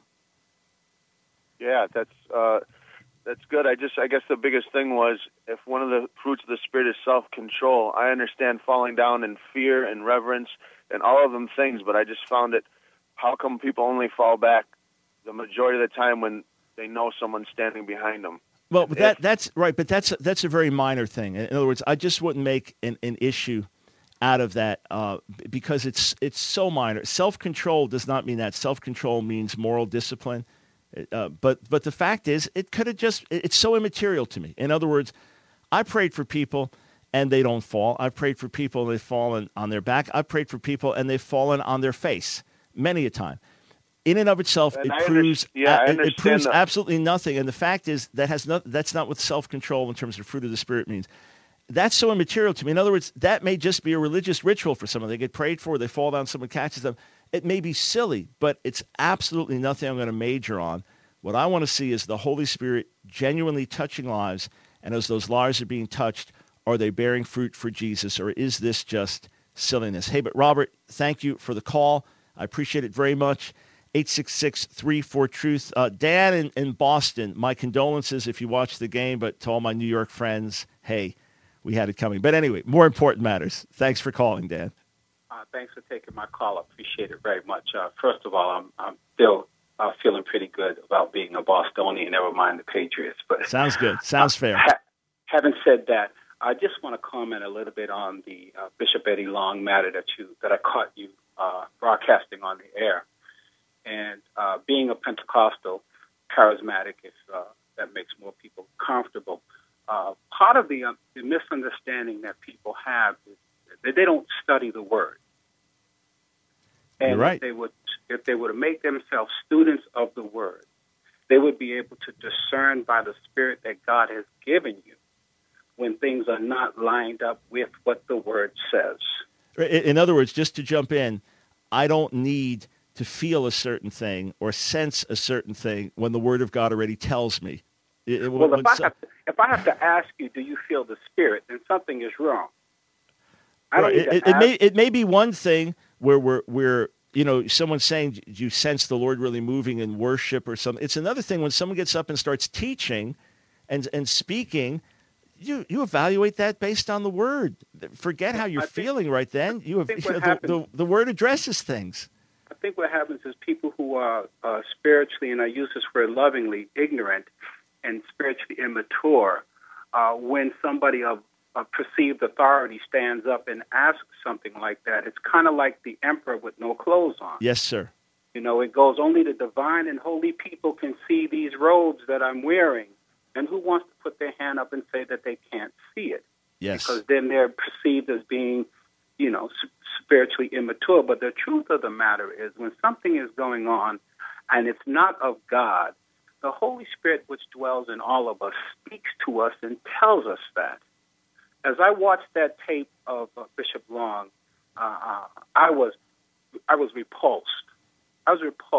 Yeah, that's uh, that's good. I just, I guess the biggest thing was, if one of the fruits of the Spirit is self-control, I understand falling down in fear and reverence and all of them things, but I just found it, how come people only fall back the majority of the time when they know someone's standing behind them? Well, but that that's right, but that's that's a very minor thing. In other words, I just wouldn't make an, an issue out of that uh, because it's it's so minor. Self-control does not mean that. Self-control means moral discipline. Uh, but but the fact is, it could have just, it's so immaterial to me. In other words, I prayed for people and they don't fall. I've prayed for people and they've fallen on their back. I've prayed for people and they've fallen on their face many a time. In and of itself, and it I proves yeah, uh, it, it proves the- absolutely nothing. And the fact is, that has not, that's not what self-control in terms of fruit of the Spirit means. That's so immaterial to me. In other words, that may just be a religious ritual for someone. They get prayed for, they fall down, someone catches them. It may be silly, but it's absolutely nothing I'm going to major on. What I want to see is the Holy Spirit genuinely touching lives, and as those lives are being touched, are they bearing fruit for Jesus, or is this just silliness? Hey, but Robert, thank you for the call. I appreciate it very much. eight six six, three four, truth. Uh, Dan in, in Boston, my condolences if you watched the game, but to all my New York friends, hey, we had it coming. But anyway, more important matters. Thanks for calling, Dan. Uh, thanks for taking my call. I appreciate it very much. Uh, first of all, I'm, I'm still uh, feeling pretty good about being a Bostonian, never mind the Patriots. But Sounds good. Sounds fair. Ha- having said that, I just want to comment a little bit on the uh, Bishop Eddie Long matter that you that I caught you uh, broadcasting on the air. And uh, being a Pentecostal, charismatic, if uh, that makes more people comfortable, uh, part of the, uh, the misunderstanding that people have is that they don't study the Word. And You're right. if they would, if they were to make themselves students of the Word, they would be able to discern by the Spirit that God has given you when things are not lined up with what the Word says. In other words, just to jump in, I don't need to feel a certain thing or sense a certain thing when the Word of God already tells me. It, Well, when if I, so- have to, if I have to ask you, do you feel the Spirit, then something is wrong. I don't Right. need to It, it ask- may it may be one thing where we're we're you know someone's saying, do you sense the Lord really moving in worship or something. It's another thing when someone gets up and starts teaching and and speaking. You you evaluate that based on the Word. Forget how you're I think- feeling right then. You have think you what know, the, the happens- the Word addresses things. I think what happens is people who are uh, spiritually, and I use this word lovingly, ignorant and spiritually immature, uh, when somebody of, of perceived authority stands up and asks something like that, it's kind of like the emperor with no clothes on. Yes, sir. You know, it goes, only the divine and holy people can see these robes that I'm wearing. And who wants to put their hand up and say that they can't see it? Yes. Because then they're perceived as being, you know, spiritually immature. But the truth of the matter is, when something is going on and it's not of God, the Holy Spirit, which dwells in all of us, speaks to us and tells us that. As I watched that tape of uh, Bishop Long, uh, uh, I was, I was repulsed. I was repulsed.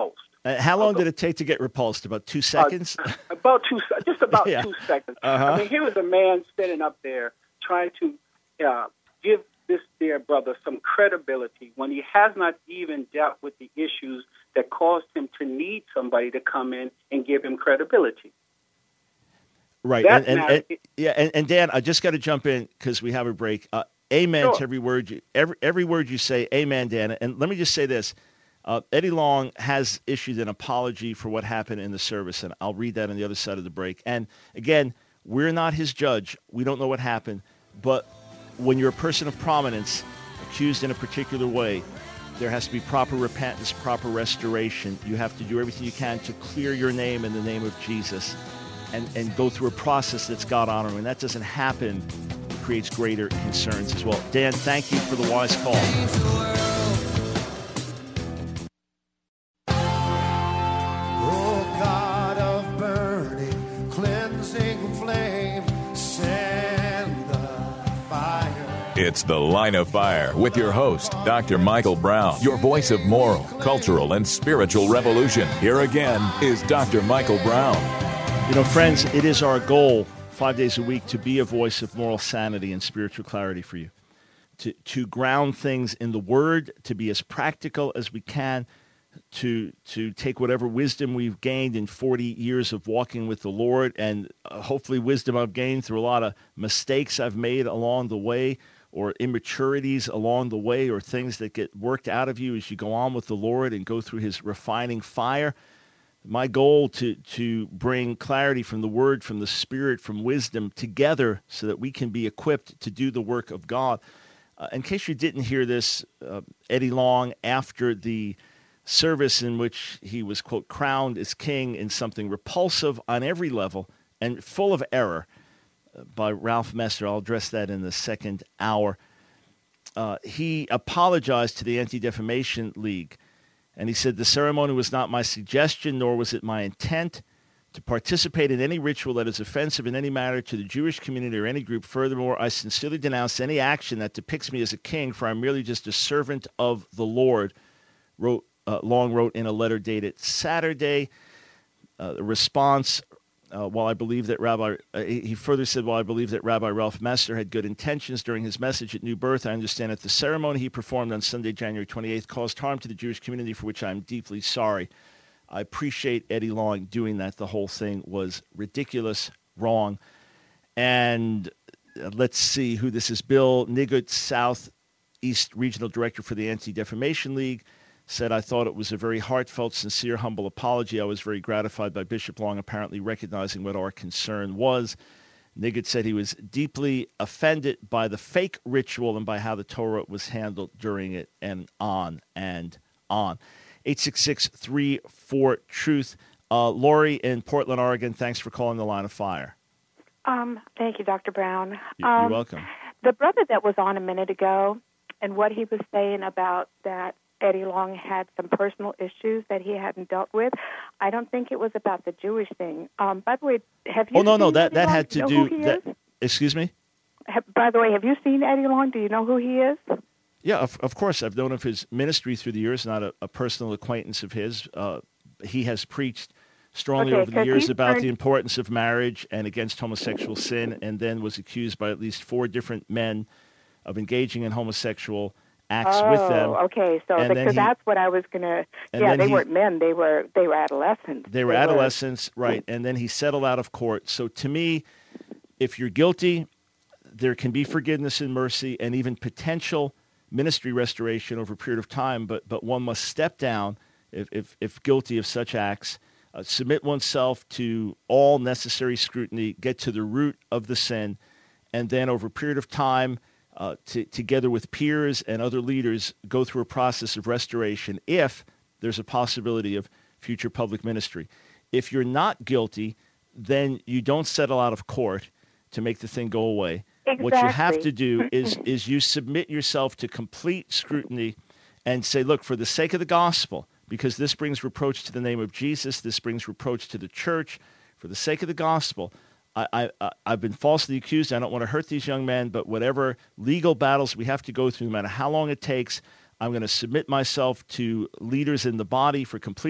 Uh, how long did it take to get repulsed? About two seconds? Uh, about two, just about Yeah. two seconds. Uh-huh. I mean, here was a man standing up there trying to uh, give this dear brother some credibility when he has not even dealt with the issues that caused him to need somebody to come in and give him credibility. Right. That And, and, matter- and- yeah, and, and Dan, I just got to jump in because we have a break. Uh, amen Sure. to every word you every every word you say. Amen, Dan. And let me just say this. Uh, Eddie Long has issued an apology for what happened in the service, and I'll read that on the other side of the break. And again, we're not his judge. We don't know what happened. But when you're a person of prominence, accused in a particular way, there has to be proper repentance, proper restoration. You have to do everything you can to clear your name in the name of Jesus and, and go through a process that's God-honoring. When that doesn't happen, it creates greater concerns as well. Dan, thank you for the wise call. Oh, God of burning, cleansing flame, send the fire. It's The Line of Fire with your host, Doctor Michael Brown, your voice of moral, cultural, and spiritual revolution. Here again is Doctor Michael Brown. You know, friends, it is our goal five days a week to be a voice of moral sanity and spiritual clarity for you, to, to ground things in the Word, to be as practical as we can, to to take whatever wisdom we've gained in forty years of walking with the Lord, and uh, hopefully wisdom I've gained through a lot of mistakes I've made along the way, or immaturities along the way, or things that get worked out of you as you go on with the Lord and go through his refining fire. My goal to to bring clarity from the Word, from the Spirit, from wisdom together so that we can be equipped to do the work of God. Uh, in case you didn't hear this, uh, Eddie Long, after the service in which he was, quote, crowned as king in something repulsive on every level and full of error uh, by Ralph Messer. I'll address that in the second hour. Uh, he apologized to the Anti-Defamation League, and he said, the ceremony was not my suggestion, nor was it my intent to participate in any ritual that is offensive in any manner to the Jewish community or any group. Furthermore, I sincerely denounce any action that depicts me as a king, for I'm merely just a servant of the Lord, wrote Uh, Long wrote in a letter dated Saturday. Uh, the response, uh, while I believe that Rabbi, uh, he further said, while I believe that Rabbi Ralph Messer had good intentions during his message at New Birth, I understand that the ceremony he performed on Sunday, January twenty-eighth, caused harm to the Jewish community, for which I am deeply sorry. I appreciate Eddie Long doing that. The whole thing was ridiculous, wrong. And uh, let's see who this is. Bill Nigut, Southeast Regional Director for the Anti-Defamation League, said, I thought it was a very heartfelt, sincere, humble apology. I was very gratified by Bishop Long apparently recognizing what our concern was. Nigut said he was deeply offended by the fake ritual and by how the Torah was handled during it, and on and on. eight six six, three four, truth. Uh, Lori in Portland, Oregon, thanks for calling the Line of Fire. Um, thank you, Doctor Brown. You're, um, you're welcome. The brother that was on a minute ago and what he was saying about that Eddie Long had some personal issues that he hadn't dealt with, I don't think it was about the Jewish thing. Um, by the way, have you Oh, no, seen no, that, Eddie that Long? had to you know do... who he That, is? excuse me? Have, by the way, have you seen Eddie Long? Do you know who he is? Yeah, of, of course. I've known of his ministry through the years, not a, a personal acquaintance of his. Uh, he has preached strongly Okay, over the 'cause years he's about turned- the importance of marriage and against homosexual sin, and then was accused by at least four different men of engaging in homosexual acts oh, with them. okay. So And the, then 'cause he- that's what I was going to... and Yeah, then they he- weren't men. They were they were adolescents. They were They adolescents, right, and then he settled out of court. So to me, if you're guilty, there can be forgiveness and mercy and even potential ministry restoration over a period of time, but but one must step down if, if, if guilty of such acts, uh, submit oneself to all necessary scrutiny, get to the root of the sin, and then over a period of time, uh, to, together with peers and other leaders, go through a process of restoration if there's a possibility of future public ministry. If you're not guilty, then you don't settle out of court to make the thing go away. What you have Exactly. to do is is you submit yourself to complete scrutiny and say, look, for the sake of the gospel, because this brings reproach to the name of Jesus, this brings reproach to the church, for the sake of the gospel, I, I, I've been falsely accused. I don't want to hurt these young men, but whatever legal battles we have to go through, no matter how long it takes, I'm going to submit myself to leaders in the body for complete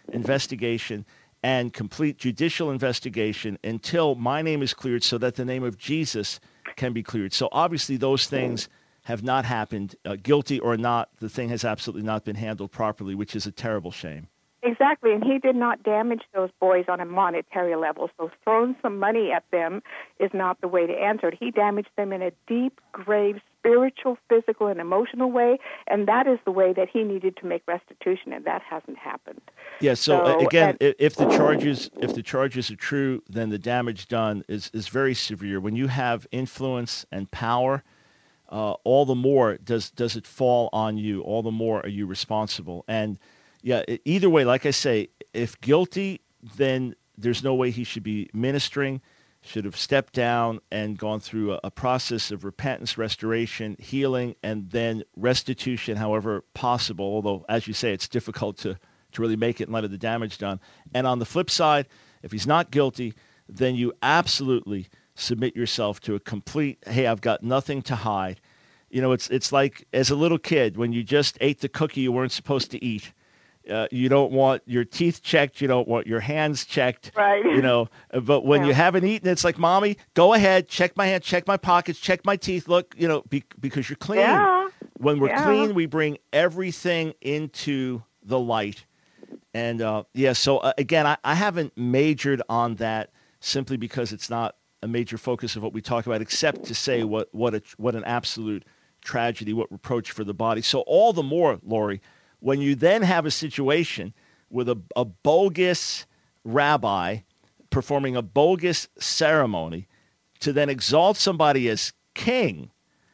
investigation and complete judicial investigation until my name is cleared so that the name of Jesus can be cleared. So obviously those things have not happened. Uh, guilty or not, the thing has absolutely not been handled properly, which is a terrible shame. Exactly, and he did not damage those boys on a monetary level. So throwing some money at them is not the way to answer it. He damaged them in a deep, grave, spiritual, physical, and emotional way, and that is the way that he needed to make restitution, and that hasn't happened. Yeah. So, So, uh, again, and- if the charges if the charges are true, then the damage done is is very severe. When you have influence and power, uh, all the more does does it fall on you. All the more are you responsible. And yeah, e- either way, like I say, if guilty, then there's no way he should be ministering. Should have stepped down and gone through a, a process of repentance, restoration, healing, and then restitution, however possible. Although, as you say, it's difficult to, to really make it in light of the damage done. And on the flip side, if he's not guilty, then you absolutely submit yourself to a complete, hey, I've got nothing to hide. You know, it's it's like as a little kid when you just ate the cookie you weren't supposed to eat. Uh, you don't want your teeth checked. You don't want your hands checked. Right. You know, but when Yeah. you haven't eaten, it's like, Mommy, go ahead, check my hand, check my pockets, check my teeth. Look, you know, be, because you're clean. Yeah. When we're Yeah. clean, we bring everything into the light. And, uh, yeah, so, uh, again, I, I haven't majored on that simply because it's not a major focus of what we talk about, except to say what, what, a, what an absolute tragedy, what reproach for the body. So all the more, Lori, when you then have a situation with a, a bogus rabbi performing a bogus ceremony to then exalt somebody as king,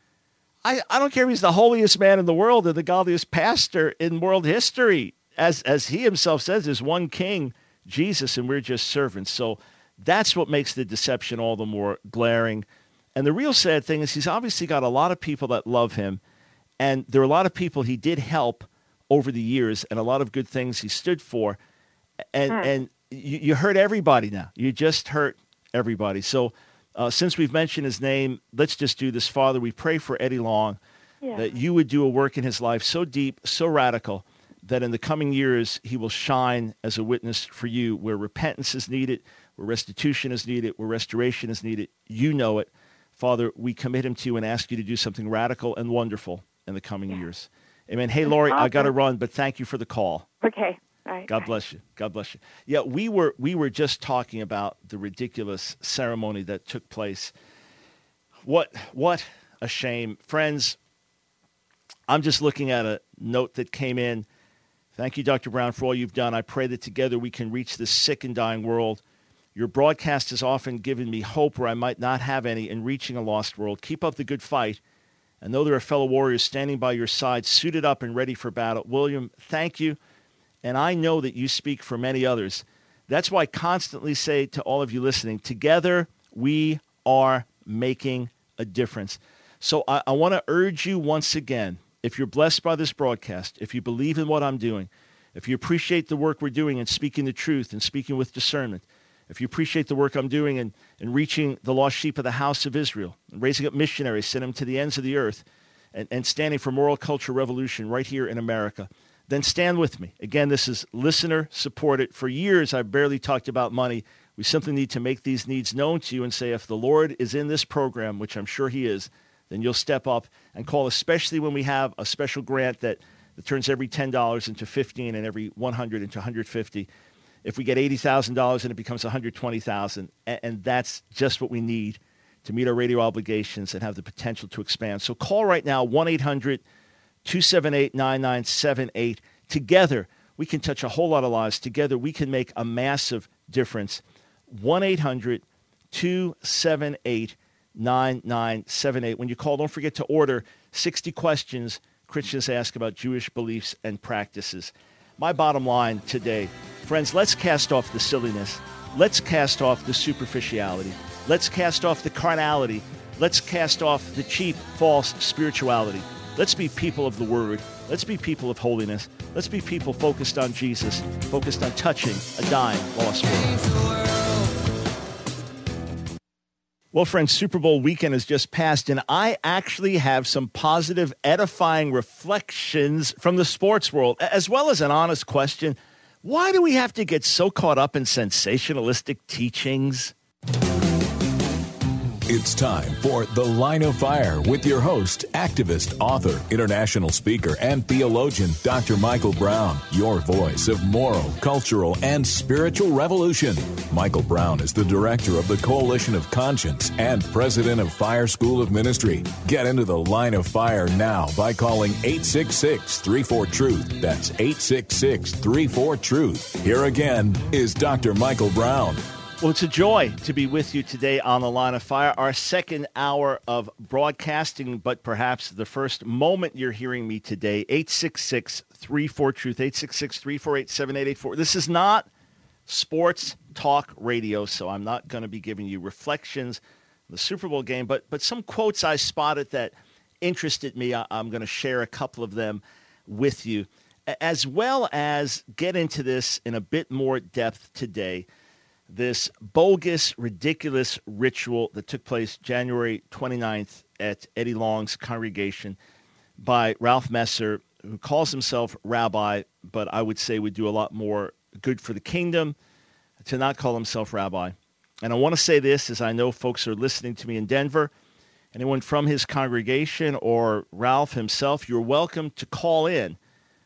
I, I don't care if he's the holiest man in the world or the godliest pastor in world history. As, as he himself says, there's one king, Jesus, and we're just servants. So that's what makes the deception all the more glaring. And the real sad thing is he's obviously got a lot of people that love him, and there are a lot of people he did help over the years, and a lot of good things he stood for, and Hmm. and you, you hurt everybody now. You just hurt everybody. So uh, since we've mentioned his name, let's just do this. Father, we pray for Eddie Long, Yeah. that you would do a work in his life so deep, so radical, that in the coming years he will shine as a witness for you where repentance is needed, where restitution is needed, where restoration is needed. You know it. Father, we commit him to you and ask you to do something radical and wonderful in the coming years. Amen. Hey, Lori, I got to run, but thank you for the call. Okay. All right. God bless you. God bless you. Yeah, we were we were just talking about the ridiculous ceremony that took place. What what a shame. Friends, I'm just looking at a note that came in. Thank you, Doctor Brown, for all you've done. I pray that together we can reach this sick and dying world. Your broadcast has often given me hope where I might not have any in reaching a lost world. Keep up the good fight. I know there are fellow warriors standing by your side, suited up and ready for battle. William, thank you. And I know that you speak for many others. That's why I constantly say to all of you listening, together we are making a difference. So I, I want to urge you once again, if you're blessed by this broadcast, if you believe in what I'm doing, if you appreciate the work we're doing in speaking the truth and speaking with discernment, if you appreciate the work I'm doing in, in reaching the lost sheep of the house of Israel, and raising up missionaries, send them to the ends of the earth, and, and standing for moral culture revolution right here in America, then stand with me. Again, this is listener supported. For years, I've barely talked about money. We simply need to make these needs known to you and say, if the Lord is in this program, which I'm sure he is, then you'll step up and call, especially when we have a special grant that, that turns every ten dollars into fifteen dollars and every one hundred dollars into one hundred fifty dollars. If we get eighty thousand dollars and it becomes one hundred twenty thousand dollars, and, and that's just what we need to meet our radio obligations and have the potential to expand. So call right now, one eight hundred two seven eight nine nine seven eight. Together, we can touch a whole lot of lives. Together, we can make a massive difference. one eight hundred two seven eight nine nine seven eight. When you call, don't forget to order sixty questions Christians ask about Jewish beliefs and practices. My bottom line today, friends, let's cast off the silliness. Let's cast off the superficiality. Let's cast off the carnality. Let's cast off the cheap, false spirituality. Let's be people of the Word. Let's be people of holiness. Let's be people focused on Jesus, focused on touching a dying, lost world. Well, friends, Super Bowl weekend has just passed, and I actually have some positive, edifying reflections from the sports world, as well as an honest question. Why do we have to get so caught up in sensationalistic teachings? It's time for The Line of Fire with your host, activist, author, international speaker, and theologian, Doctor Michael Brown, your voice of moral, cultural, and spiritual revolution. Michael Brown is the director of the Coalition of Conscience and president of Fire School of Ministry. Get into The Line of Fire now by calling eight six six, three four, truth. That's eight six six, three four, truth. Here again is Doctor Michael Brown. Well, it's a joy to be with you today on The Line of Fire, our second hour of broadcasting, but perhaps the first moment you're hearing me today, eight six six, three four, truth, eight six six, three four eight, seven eight eight four. This is not sports talk radio, so I'm not going to be giving you reflections on the Super Bowl game, but, but some quotes I spotted that interested me. I, I'm going to share a couple of them with you, as well as get into this in a bit more depth today. This bogus, ridiculous ritual that took place January twenty-ninth at Eddie Long's congregation by Ralph Messer, who calls himself rabbi, but I would say would do a lot more good for the kingdom to not call himself rabbi. And I want to say this, as I know folks are listening to me in Denver. Anyone from his congregation or Ralph himself, you're welcome to call in.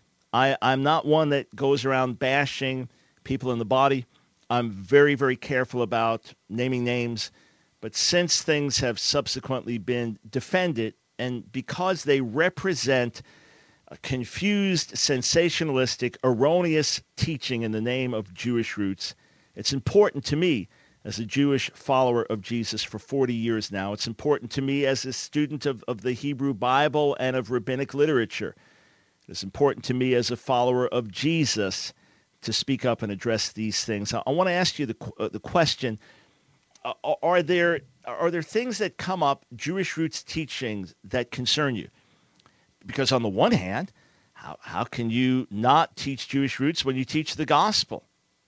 I, I'm not one that goes around bashing people in the body. I'm very, very careful about naming names, but since things have subsequently been defended, and because they represent a confused, sensationalistic, erroneous teaching in the name of Jewish roots, it's important to me as a Jewish follower of Jesus for forty years now. It's important to me as a student of, of the Hebrew Bible and of rabbinic literature. It's important to me as a follower of Jesus to speak up and address these things. I, I want to ask you the uh, the question: uh, Are there are there things that come up, Jewish roots teachings, that concern you? Because on the one hand, how how can you not teach Jewish roots when you teach the gospel?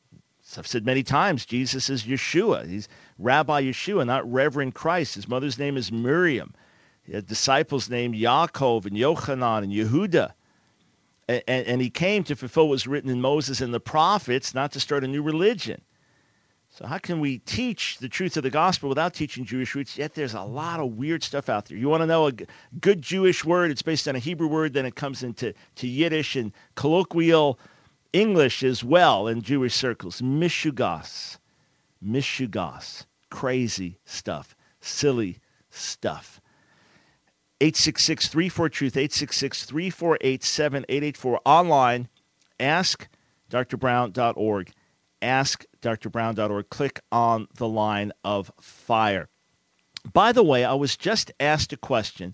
As I've said many times, Jesus is Yeshua. He's Rabbi Yeshua, not Reverend Christ. His mother's name is Miriam. He had disciples named Yaakov and Yochanan and Yehuda. And, and he came to fulfill what was written in Moses and the prophets, not to start a new religion. So how can we teach the truth of the gospel without teaching Jewish roots? Yet there's a lot of weird stuff out there. You want to know a good Jewish word? It's based on a Hebrew word, then it comes into to Yiddish and colloquial English as well in Jewish circles. Mishugas. Mishugas. Crazy stuff. Silly stuff. eight six six, three four, truth, eight six six, three four eight, seven eight eight four. Online, ask dr brown dot org. ask dr brown dot org. Click on the Line of Fire. By the way, I was just asked a question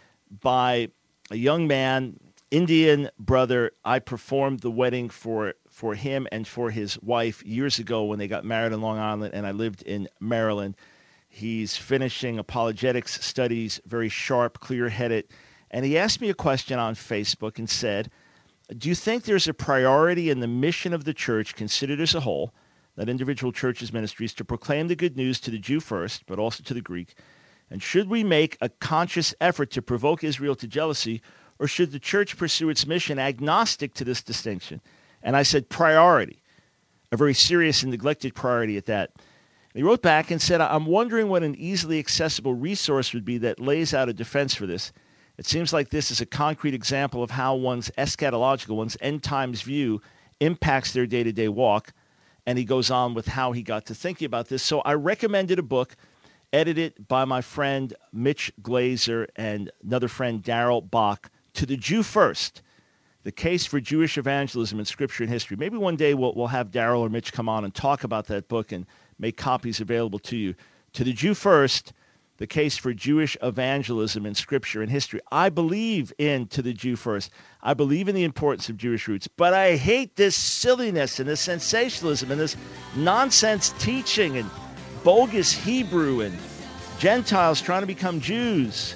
by a young man, Indian brother. I performed the wedding for, for him and for his wife years ago when they got married in Long Island, and I lived in Maryland. He's finishing apologetics studies, very sharp, clear-headed. And he asked me a question on Facebook and said, do you think there's a priority in the mission of the church, considered as a whole, not individual churches, ministries, to proclaim the good news to the Jew first, but also to the Greek? And should we make a conscious effort to provoke Israel to jealousy, or should the church pursue its mission agnostic to this distinction? And I said priority, a very serious and neglected priority at that. He wrote back and said, I'm wondering what an easily accessible resource would be that lays out a defense for this. It seems like this is a concrete example of how one's eschatological, one's end times view impacts their day-to-day walk. And he goes on with how he got to thinking about this. So I recommended a book edited by my friend Mitch Glazer and another friend Darrell Bach, To the Jew First, The Case for Jewish Evangelism in Scripture and History. Maybe one day we'll, we'll have Darrell or Mitch come on and talk about that book and make copies available to you. To the Jew First, The Case for Jewish Evangelism in Scripture and History. I believe in To the Jew First. I believe in the importance of Jewish roots, but I hate this silliness and this sensationalism and this nonsense teaching and bogus Hebrew and Gentiles trying to become Jews.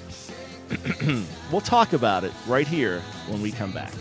We'll talk about it right here when we come back.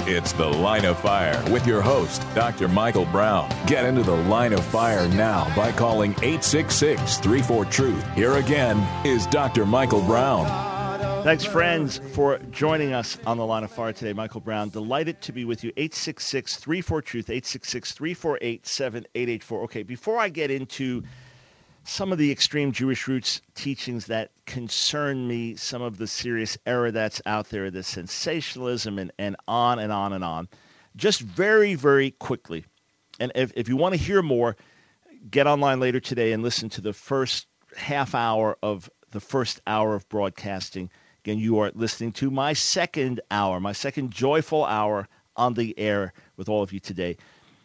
It's The Line of Fire with your host, Doctor Michael Brown. Get into the Line of Fire now by calling eight six six, three four, truth. Here again is Doctor Michael Brown. Thanks, friends, for joining us on The Line of Fire today. Michael Brown, delighted to be with you. eight six six, three four, truth, eight six six, three four eight, seven eight eight four. Okay, before I get into some of the extreme Jewish roots teachings that concern me, some of the serious error that's out there, the sensationalism, and, and on and on and on, just very, very quickly. And if, if you want to hear more, get online later today and listen to the first half hour of the first hour of broadcasting. Again, you are listening to my second hour, my second joyful hour on the air with all of you today.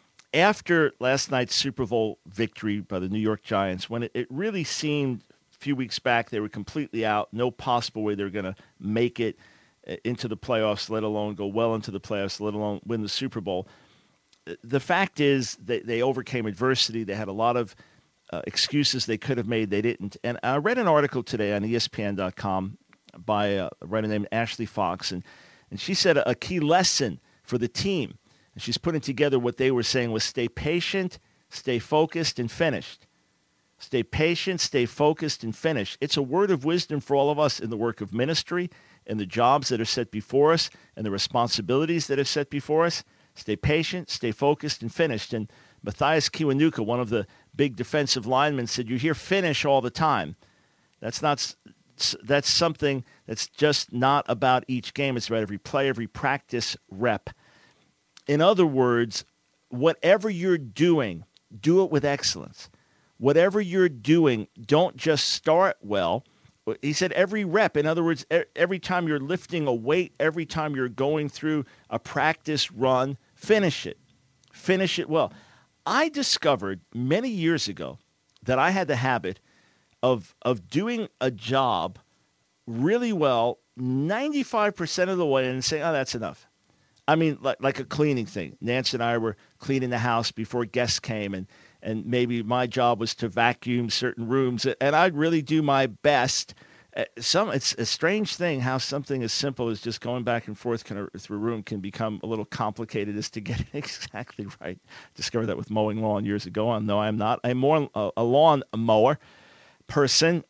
After last night's Super Bowl victory by the New York Giants, when it, it really seemed a few weeks back they were completely out, no possible way they're going to make it into the playoffs, let alone go well into the playoffs, let alone win the Super Bowl. The fact is that they overcame adversity. They had a lot of uh, excuses they could have made. They didn't. And I read an article today on E S P N dot com by a writer named Ashley Fox, and, and she said a, a key lesson for the team, and she's putting together what they were saying was stay patient, stay focused, and finished. Stay patient, stay focused, and finish. It's a word of wisdom for all of us in the work of ministry, and the jobs that are set before us, and the responsibilities that are set before us. Stay patient, stay focused, and finished. And Matthias Kiwanuka, one of the big defensive linemen, said, you hear finish all the time. That's not... That's something that's just not about each game. It's about every play, every practice rep. In other words, whatever you're doing, do it with excellence. Whatever you're doing, don't just start well. He said every rep. In other words, every time you're lifting a weight, every time you're going through a practice run, finish it. Finish it well. I discovered many years ago that I had the habit of of doing a job really well ninety-five percent of the way and saying, oh, that's enough. I mean, like like a cleaning thing. Nancy and I were cleaning the house before guests came, and, and maybe my job was to vacuum certain rooms, and I'd really do my best. Some It's a strange thing how something as simple as just going back and forth through a room can become a little complicated as to get it exactly right. Discovered that with mowing lawn years ago. No, I'm not. I'm more a, a lawn mower person,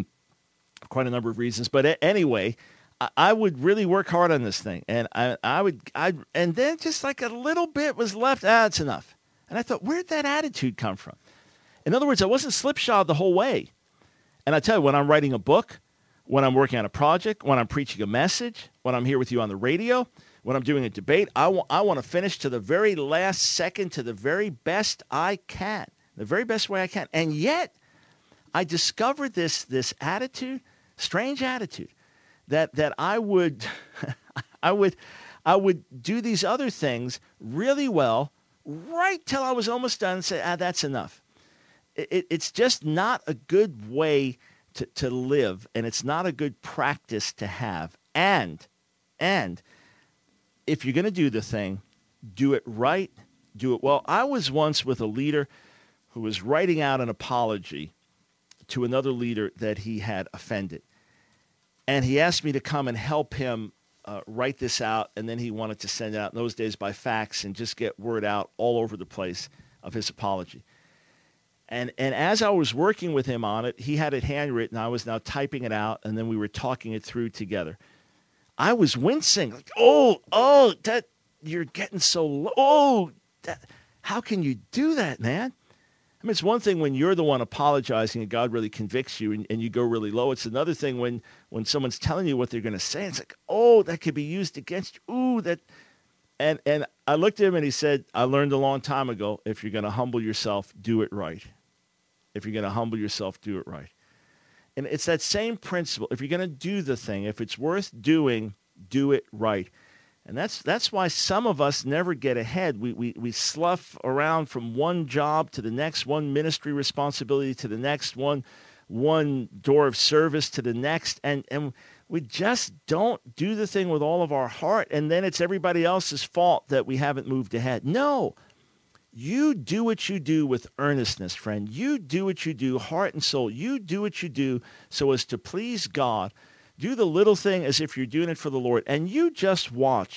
quite a number of reasons, but anyway, I, I would really work hard on this thing, and I, I would, I, and then just like a little bit was left. Ah, it's enough. And I thought, where'd that attitude come from? In other words, I wasn't slipshod the whole way. And I tell you, when I'm writing a book, when I'm working on a project, when I'm preaching a message, when I'm here with you on the radio, when I'm doing a debate, I want, I want to finish to the very last second, to the very best I can, the very best way I can, and yet I discovered this this attitude, strange attitude, that that I would, I would, I would do these other things really well, right till I was almost done, and say, ah, that's enough. It, it's just not a good way to, to live, and it's not a good practice to have. And, and if you're going to do the thing, do it right, do it well. I was once with a leader who was writing out an apology to another leader that he had offended. And he asked me to come and help him uh, write this out, and then he wanted to send it out in those days by fax and just get word out all over the place of his apology. And and as I was working with him on it, he had it handwritten. I was now typing it out, and then we were talking it through together. I was wincing, like, oh, oh, that you're getting so low. Oh, that, how can you do that, man? I mean, it's one thing when you're the one apologizing and God really convicts you and, and you go really low. It's another thing when, when someone's telling you what they're going to say. It's like, oh, that could be used against you. Ooh, that. And, and I looked at him and he said, I learned a long time ago, if you're going to humble yourself, do it right. If you're going to humble yourself, do it right. And it's that same principle. If you're going to do the thing, if it's worth doing, do it right. And that's that's why some of us never get ahead. We, we we slough around from one job to the next, one ministry responsibility to the next, one one door of service to the next, and, and we just don't do the thing with all of our heart, and then it's everybody else's fault that we haven't moved ahead. No. You do what you do with earnestness, friend. You do what you do, heart and soul. You do what you do so as to please God. Do the little thing as if you're doing it for the Lord. And you just watch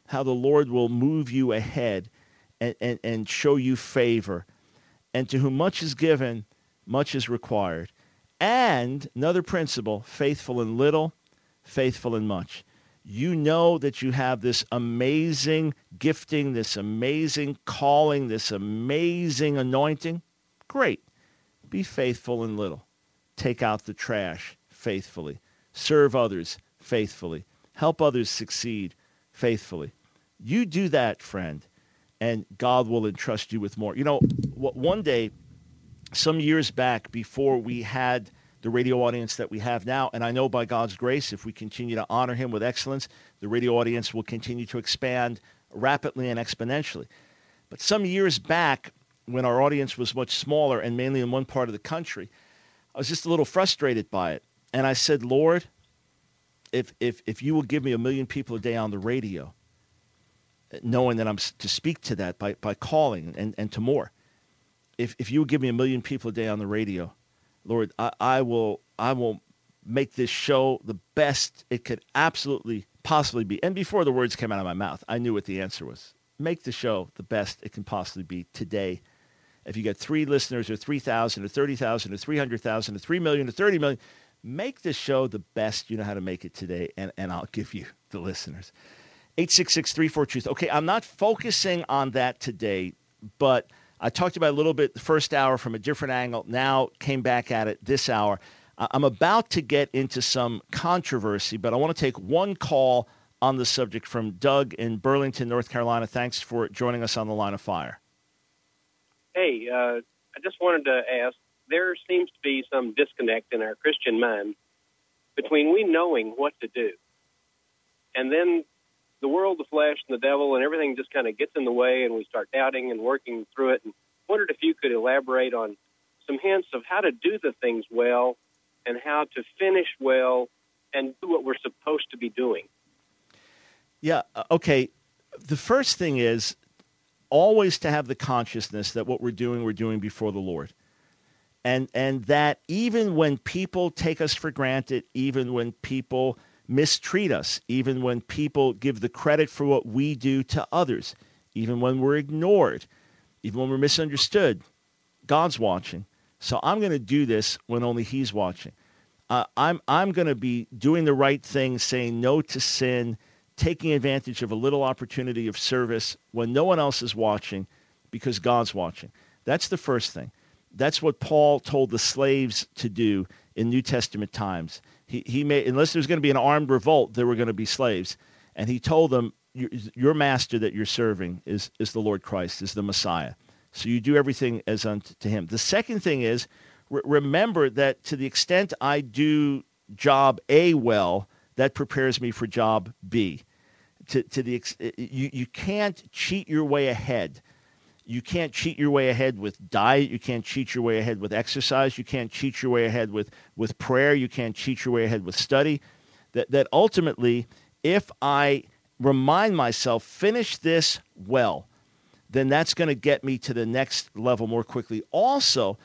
how the Lord will move you ahead and, and, and show you favor. And to whom much is given, much is required. And another principle, faithful in little, faithful in much. You know that you have this amazing gifting, this amazing calling, this amazing anointing. Great. Be faithful in little. Take out the trash faithfully. Serve others faithfully. Help others succeed faithfully. You do that, friend, and God will entrust you with more. You know, one day, some years back, before we had the radio audience that we have now, and I know by God's grace, if we continue to honor him with excellence, the radio audience will continue to expand rapidly and exponentially. But some years back, when our audience was much smaller and mainly in one part of the country, I was just a little frustrated by it. And I said, Lord, if if if you will give me a million people a day on the radio, knowing that I'm to speak to that by, by calling and, and to more, if if you will give me a million people a day on the radio, Lord, I, I will I will make this show the best it could absolutely possibly be. And before the words came out of my mouth, I knew what the answer was. Make the show the best it can possibly be today. If you get three listeners or three thousand or thirty thousand or three hundred thousand or three million or thirty million, make the show the best you know how to make it today, and, and I'll give you the listeners. eight six six, three four, truth. Okay, I'm not focusing on that today, but I talked about it a little bit the first hour from a different angle, now came back at it this hour. I'm about to get into some controversy, but I want to take one call on the subject from Doug in Burlington, North Carolina. Thanks for joining us on the Line of Fire. Hey, uh, I just wanted to ask, there seems to be some disconnect in our Christian mind between we knowing what to do and then the world, the flesh, and the devil, and everything just kind of gets in the way, and we start doubting and working through it. And wondered if you could elaborate on some hints of how to do the things well and how to finish well and do what we're supposed to be doing. Yeah, okay. The first thing is always to have the consciousness that what we're doing, we're doing before the Lord. And and that even when people take us for granted, even when people mistreat us, even when people give the credit for what we do to others, even when we're ignored, even when we're misunderstood, God's watching. So I'm going to do this when only he's watching. Uh, I'm I'm going to be doing the right thing, saying no to sin, taking advantage of a little opportunity of service when no one else is watching because God's watching. That's the first thing. That's what Paul told the slaves to do in New Testament times. He, he made, unless there's going to be an armed revolt, there were going to be slaves. And he told them, your, your master that you're serving is, is the Lord Christ, is the Messiah. So you do everything as unto him. The second thing is, re- remember that to the extent I do job A well, that prepares me for job B. To, to the ex- you, you can't cheat your way ahead. You can't cheat your way ahead with diet. You can't cheat your way ahead with exercise. You can't cheat your way ahead with, with prayer. You can't cheat your way ahead with study. That, that ultimately, if I remind myself, finish this well, then that's going to get me to the next level more quickly. Also,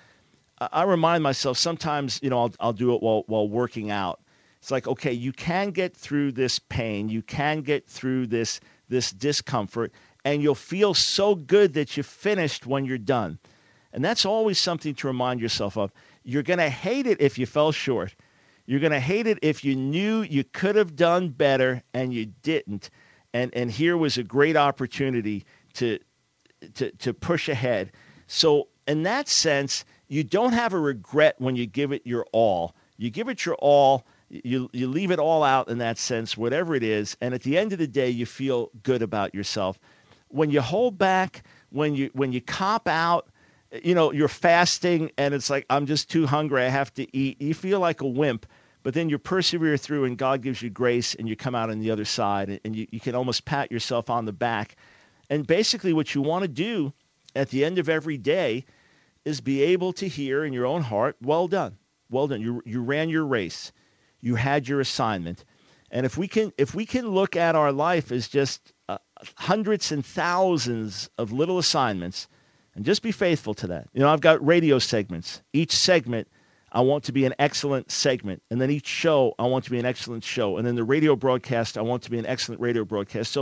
I remind myself sometimes, you know, I'll, I'll do it while, while working out. It's like, okay, you can get through this pain. You can get through this, this discomfort, and you'll feel so good that you finished when you're done. And that's always something to remind yourself of. You're going to hate it if you fell short. You're going to hate it if you knew you could have done better and you didn't. And and here was a great opportunity to to to push ahead. So in that sense, you don't have a regret when you give it your all. You give it your all. You you leave it all out in that sense, whatever it is. And at the end of the day, you feel good about yourself. When you hold back, when you when you cop out, you know, you're fasting and it's like, I'm just too hungry, I have to eat. You feel like a wimp, but then you persevere through and God gives you grace and you come out on the other side and you, you can almost pat yourself on the back. And basically what you want to do at the end of every day is be able to hear in your own heart, well done, well done. You you ran your race. You had your assignment. And if we can if we can look at our life as just uh, hundreds and thousands of little assignments and just be faithful to that. You know, I've got radio segments. Each segment I want to be an excellent segment. And then each show I want to be an excellent show. And then the radio broadcast I want to be an excellent radio broadcast. So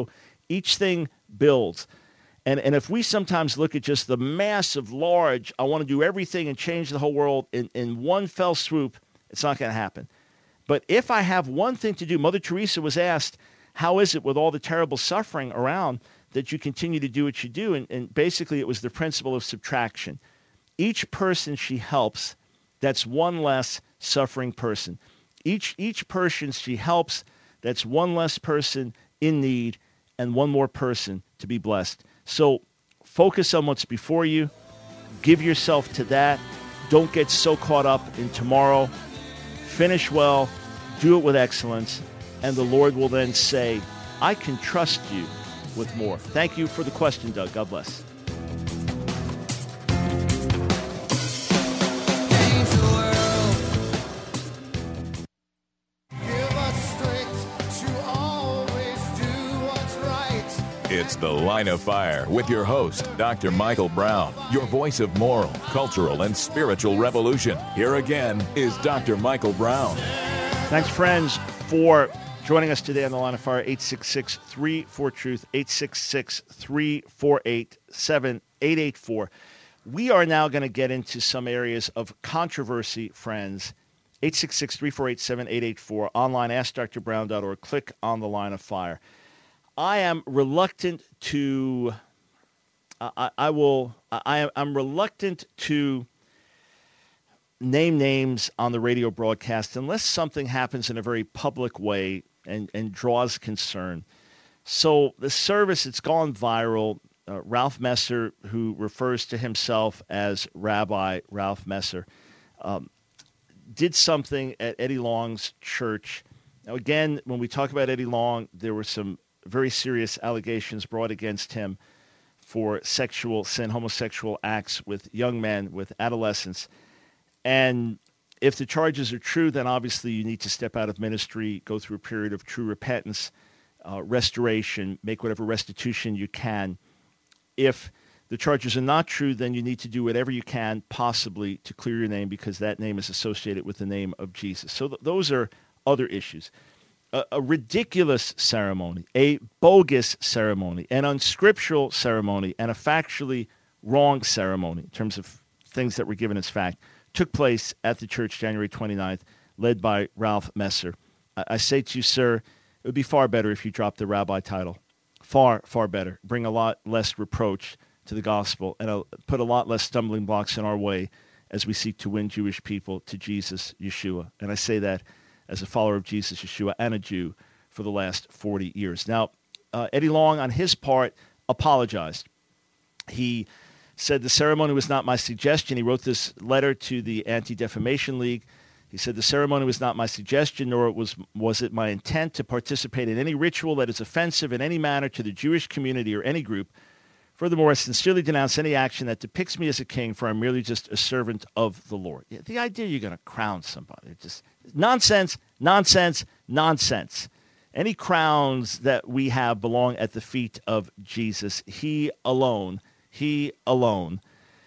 Each thing builds. And and if we sometimes look at just the massive, large, I want to do everything and change the whole world in, in one fell swoop, it's not going to happen. But if I have one thing to do, Mother Teresa was asked, how is it with all the terrible suffering around that you continue to do what you do? And, and basically it was the principle of subtraction. Each person she helps, that's one less suffering person. Each each person she helps, that's one less person in need and one more person to be blessed. So focus on what's before you. Give yourself to that. Don't get so caught up in tomorrow. Finish well. Do it with excellence. And the Lord will then say, I can trust you with more. Thank you for the question, Doug. God bless. Change the world. Give us strength to always do what's right. It's The Line of Fire with your host, Doctor Michael Brown, your voice of moral, cultural, and spiritual revolution. Here again is Doctor Michael Brown. Thanks, friends, for joining us today on The Line of Fire. Eight six six, three four, truth, eight six six, three four eight, seven eight eight four. We are now going to get into some areas of controversy, friends. eight six six, three four eight, seven eight eight four. Online, ask dr brown dot org. Click on The Line of Fire. I am reluctant to, uh, I, I will, I am I'm reluctant to name names on the radio broadcast unless something happens in a very public way and, and draws concern. So the service, it's gone viral. Uh, Ralph Messer, who refers to himself as Rabbi Ralph Messer, um, did something at Eddie Long's church. Now, again, when we talk about Eddie Long, there were some very serious allegations brought against him for sexual sin, homosexual acts with young men, with adolescents. And if the charges are true, then obviously you need to step out of ministry, go through a period of true repentance, uh, restoration, make whatever restitution you can. If the charges are not true, then you need to do whatever you can possibly to clear your name, because that name is associated with the name of Jesus. So th- those are other issues. A, a ridiculous ceremony, a bogus ceremony, an unscriptural ceremony, and a factually wrong ceremony in terms of things that were given as fact took place at the church January twenty-ninth, led by Ralph Messer. I, I say to you, sir, it would be far better if you dropped the rabbi title. Far, far better. Bring a lot less reproach to the gospel and a, put a lot less stumbling blocks in our way as we seek to win Jewish people to Jesus, Yeshua. And I say that as a follower of Jesus, Yeshua, and a Jew for the last forty years. Now, uh, Eddie Long, on his part, apologized. He said the ceremony was not my suggestion. He wrote this letter to the Anti-Defamation League. He said the ceremony was not my suggestion, nor was, was it my intent to participate in any ritual that is offensive in any manner to the Jewish community or any group. Furthermore, I sincerely denounce any action that depicts me as a king, for I'm merely just a servant of the Lord. Yeah, the idea you're going to crown somebody, it's just nonsense, nonsense, nonsense. Any crowns that we have belong at the feet of Jesus. He alone He alone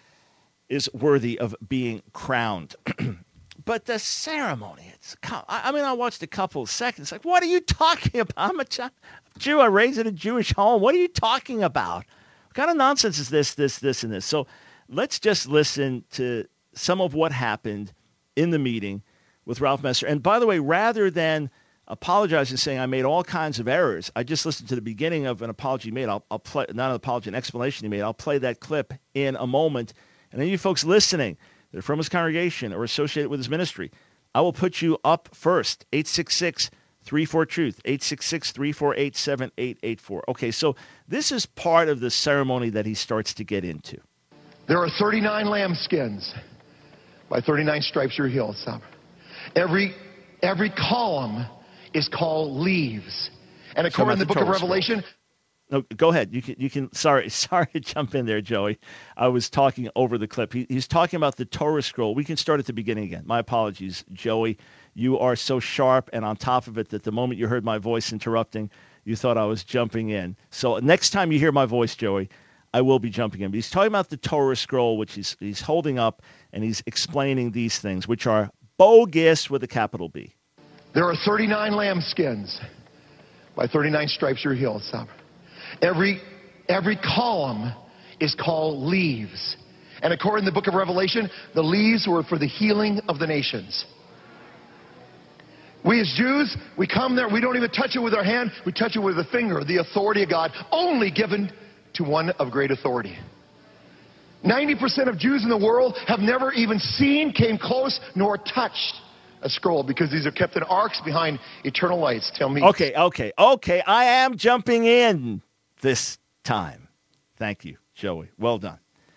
is worthy of being crowned. But the ceremony, it's, I mean, I watched a couple of seconds. Like, what are you talking about? I'm a Jew. I raised in a Jewish home. What are you talking about? What kind of nonsense is this, this, this, and this? So let's just listen to some of what happened in the meeting with Ralph Messer. And by the way, rather than apologizing, saying I made all kinds of errors, I just listened to the beginning of an apology he made. I'll, I'll play, not an apology, an explanation he made. I'll play that clip in a moment. And then you folks listening, that are from his congregation or associated with his ministry, I will put you up first. eight six six, three four, truth, eight six six, three four eight, seven eight eight four. Okay, so this is part of the ceremony that he starts to get into. There are thirty-nine lambskins by thirty-nine stripes you're healed. Stop. Every, every column is called leaves. And according to the book of Revelation... No, go ahead. You can, you can, sorry, sorry to jump in there, Joey. I was talking over the clip. He, he's talking about the Torah scroll. We can start at the beginning again. My apologies, Joey. You are so sharp and on top of it that the moment you heard my voice interrupting, you thought I was jumping in. So next time you hear my voice, Joey, I will be jumping in. But he's talking about the Torah scroll, which he's, he's holding up, and he's explaining these things, which are bogus with a capital B. There are thirty-nine lambskins by thirty-nine stripes you're healed. Stop. Every, every column is called leaves. And according to the book of Revelation, the leaves were for the healing of the nations. We as Jews, we come there, we don't even touch it with our hand, we touch it with the finger, the authority of God, only given to one of great authority. ninety percent of Jews in the world have never even seen, came close, nor touched a scroll, because these are kept in arks behind eternal lights. Tell me. Okay, okay, okay. I am jumping in this time. Thank you, Joey. Well done.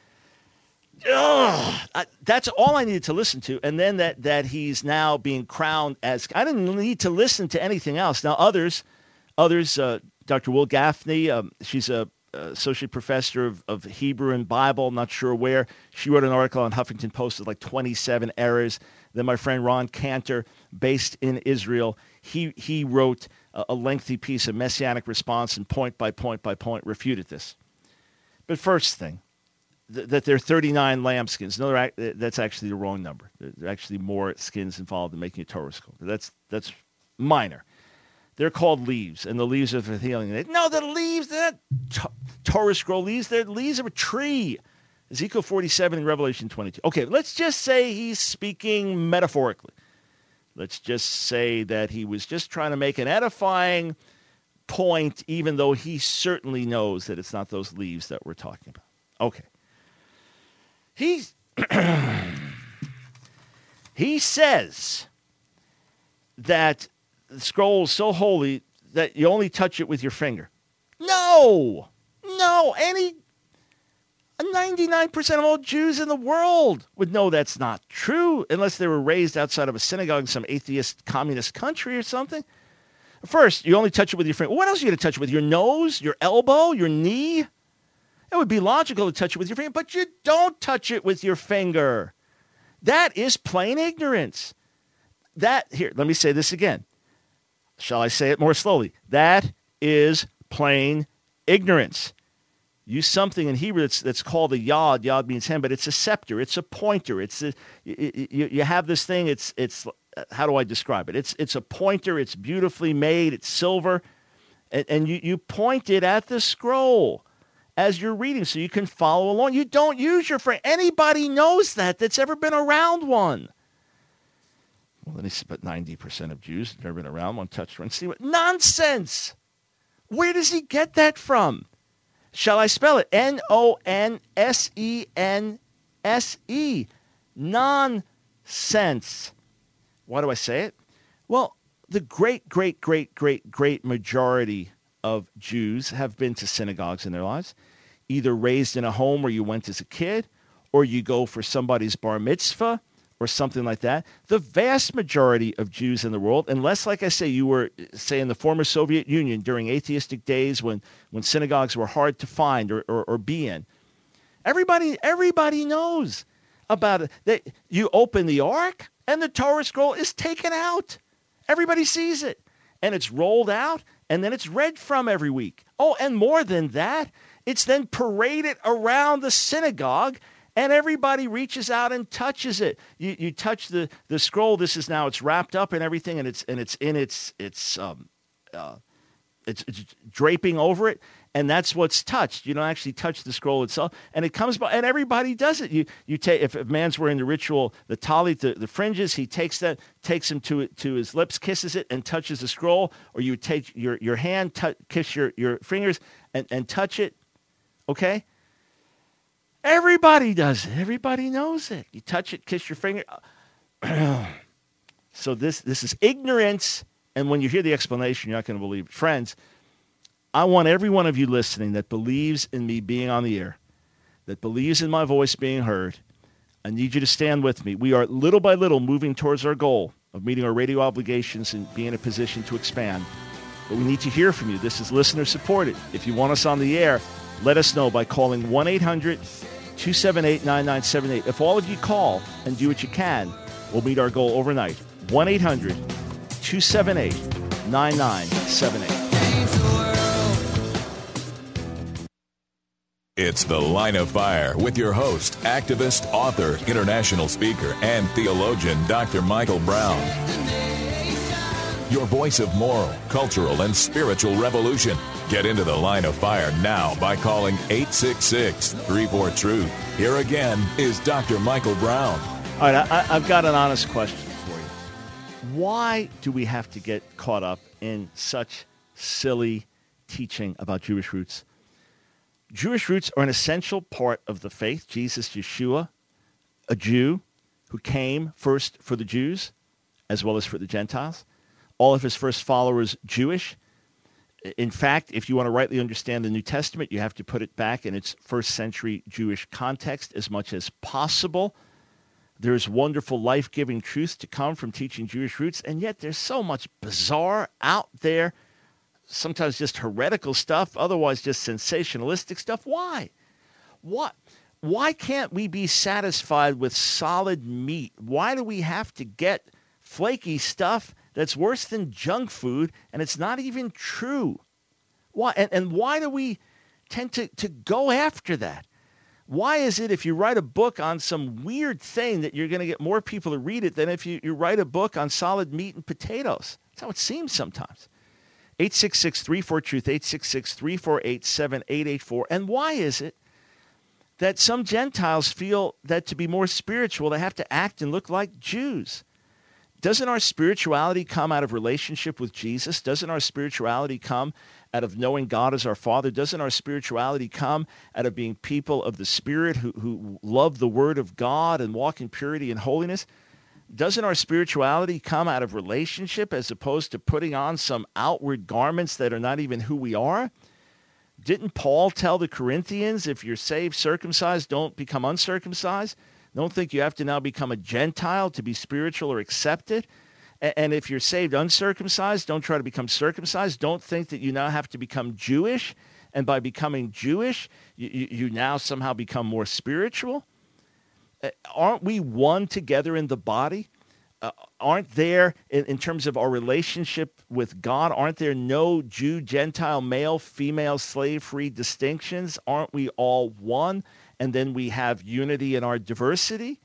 Ugh, I, that's all I needed to listen to. And then that, that he's now being crowned as, I didn't need to listen to anything else. Now others, others, uh, Doctor Will Gaffney, um, she's a uh, associate professor of, of Hebrew and Bible, I'm not sure where. She wrote an article on Huffington Post with like twenty-seven errors. Then my friend Ron Cantor, based in Israel, he, he wrote a, a lengthy piece of Messianic response and point by point by point refuted this. But first thing, that there are thirty-nine lambskins. No, that's actually the wrong number. There are actually more skins involved in making a Torah scroll. That's that's minor. They're called leaves, and the leaves are for healing. No, the leaves, they're not Torah scroll leaves. They're leaves of a tree. Ezekiel forty-seven and Revelation twenty-two. Okay, let's just say he's speaking metaphorically. Let's just say that he was just trying to make an edifying point, even though he certainly knows that it's not those leaves that we're talking about. Okay. He, he says that the scroll is so holy that you only touch it with your finger. No, no, any ninety-nine percent of all Jews in the world would know that's not true unless they were raised outside of a synagogue in some atheist communist country or something. First, you only touch it with your finger. What else are you going to touch it with? Your nose, your elbow, your knee? It would be logical to touch it with your finger, but you don't touch it with your finger. That is plain ignorance. That, here, let me say this again. Shall I say it more slowly? That is plain ignorance. Use something in Hebrew that's, that's called a yod. Yod means hand, but it's a scepter. It's a pointer. It's a, you, you have this thing. It's, it's, how do I describe it? It's, it's a pointer. It's beautifully made. It's silver. And, and you, you point it at the scroll as you're reading so you can follow along. You don't use your finger. Anybody knows that that's ever been around one. Well, then he said, but ninety percent of Jews have never been around one, touched one. See what? Nonsense! Where does he get that from? Shall I spell it? N O N S E N S E. Nonsense. Why do I say it? Well, the great, great, great, great, great majority of Jews have been to synagogues in their lives, either raised in a home where you went as a kid, or you go for somebody's bar mitzvah, or something like that. The vast majority of Jews in the world, unless, like I say, you were, say, in the former Soviet Union during atheistic days when, when synagogues were hard to find or, or, or be in, everybody everybody knows about it. That you open the ark and the Torah scroll is taken out. Everybody sees it. And it's rolled out, and then it's read from every week. Oh, and more than that, it's then paraded around the synagogue, and everybody reaches out and touches it. You you touch the, the scroll. This is now, it's wrapped up and everything, and it's and it's in its it's um uh it's, it's draping over it, and that's what's touched. You don't actually touch the scroll itself, and it comes by, and everybody does it. You you take, if a man's wearing the ritual, the talit, the, the fringes, he takes that, takes him to to his lips, kisses it, and touches the scroll. Or you take your your hand, t- kiss your your fingers, and and touch it. Okay. Everybody does it. Everybody knows it. You touch it, kiss your finger. So this this is ignorance. And when you hear the explanation, you're not going to believe it. Friends, I want every one of you listening that believes in me being on the air, that believes in my voice being heard, I need you to stand with me. We are little by little moving towards our goal of meeting our radio obligations and being in a position to expand. But we need to hear from you. This is listener supported. If you want us on the air, let us know by calling one eight hundred two seven eight nine nine seven eight. If all of you call and do what you can, we'll meet our goal overnight. one eight hundred two seven eight nine nine seven eight. It's The Line of Fire with your host, activist, author, international speaker, and theologian, Doctor Michael Brown. Your voice of moral, cultural, and spiritual revolution. Get into the line of fire now by calling eight six six, three four, truth. Here again is Doctor Michael Brown. All right, I, I've got an honest question for you. Why do we have to get caught up in such silly teaching about Jewish roots? Jewish roots are an essential part of the faith. Jesus, Yeshua, a Jew who came first for the Jews as well as for the Gentiles. All of his first followers Jewish. In fact, if you want to rightly understand the New Testament, you have to put it back in its first century Jewish context as much as possible. There's wonderful life-giving truth to come from teaching Jewish roots, and yet there's so much bizarre out there, sometimes just heretical stuff, otherwise just sensationalistic stuff. Why? What? Why can't we be satisfied with solid meat? Why do we have to get flaky stuff that's worse than junk food, and it's not even true? Why? And, and why do we tend to, to go after that? Why is it if you write a book on some weird thing that you're going to get more people to read it than if you, you write a book on solid meat and potatoes? That's how it seems sometimes. eight six six, three four, truth, eight six six, three four eight, seven eight eight four. And why is it that some Gentiles feel that to be more spiritual, they have to act and look like Jews? Doesn't our spirituality come out of relationship with Jesus? Doesn't our spirituality come out of knowing God as our Father? Doesn't our spirituality come out of being people of the Spirit who, who love the Word of God and walk in purity and holiness? Doesn't our spirituality come out of relationship as opposed to putting on some outward garments that are not even who we are? Didn't Paul tell the Corinthians, if you're saved, circumcised, don't become uncircumcised? Don't think you have to now become a Gentile to be spiritual or accepted. And if you're saved uncircumcised, don't try to become circumcised. Don't think that you now have to become Jewish. And by becoming Jewish, you, you now somehow become more spiritual. Aren't we one together in the body? Uh, aren't there, in, in terms of our relationship with God, aren't there no Jew, Gentile, male, female, slave-free distinctions? Aren't we all one? And then we have unity in our diversity.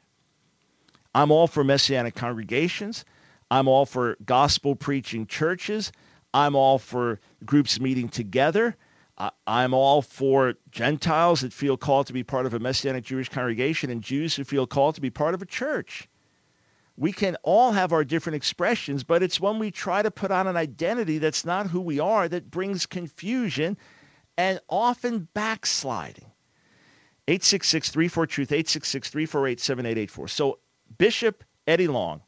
I'm all for Messianic congregations. I'm all for gospel-preaching churches. I'm all for groups meeting together. I, I'm all for Gentiles that feel called to be part of a Messianic Jewish congregation and Jews who feel called to be part of a church. We can all have our different expressions, but it's when we try to put on an identity that's not who we are that brings confusion and often backsliding. eight six six, three four, truth, eight six six, three four eight, seven eight eight four. So Bishop Eddie Long.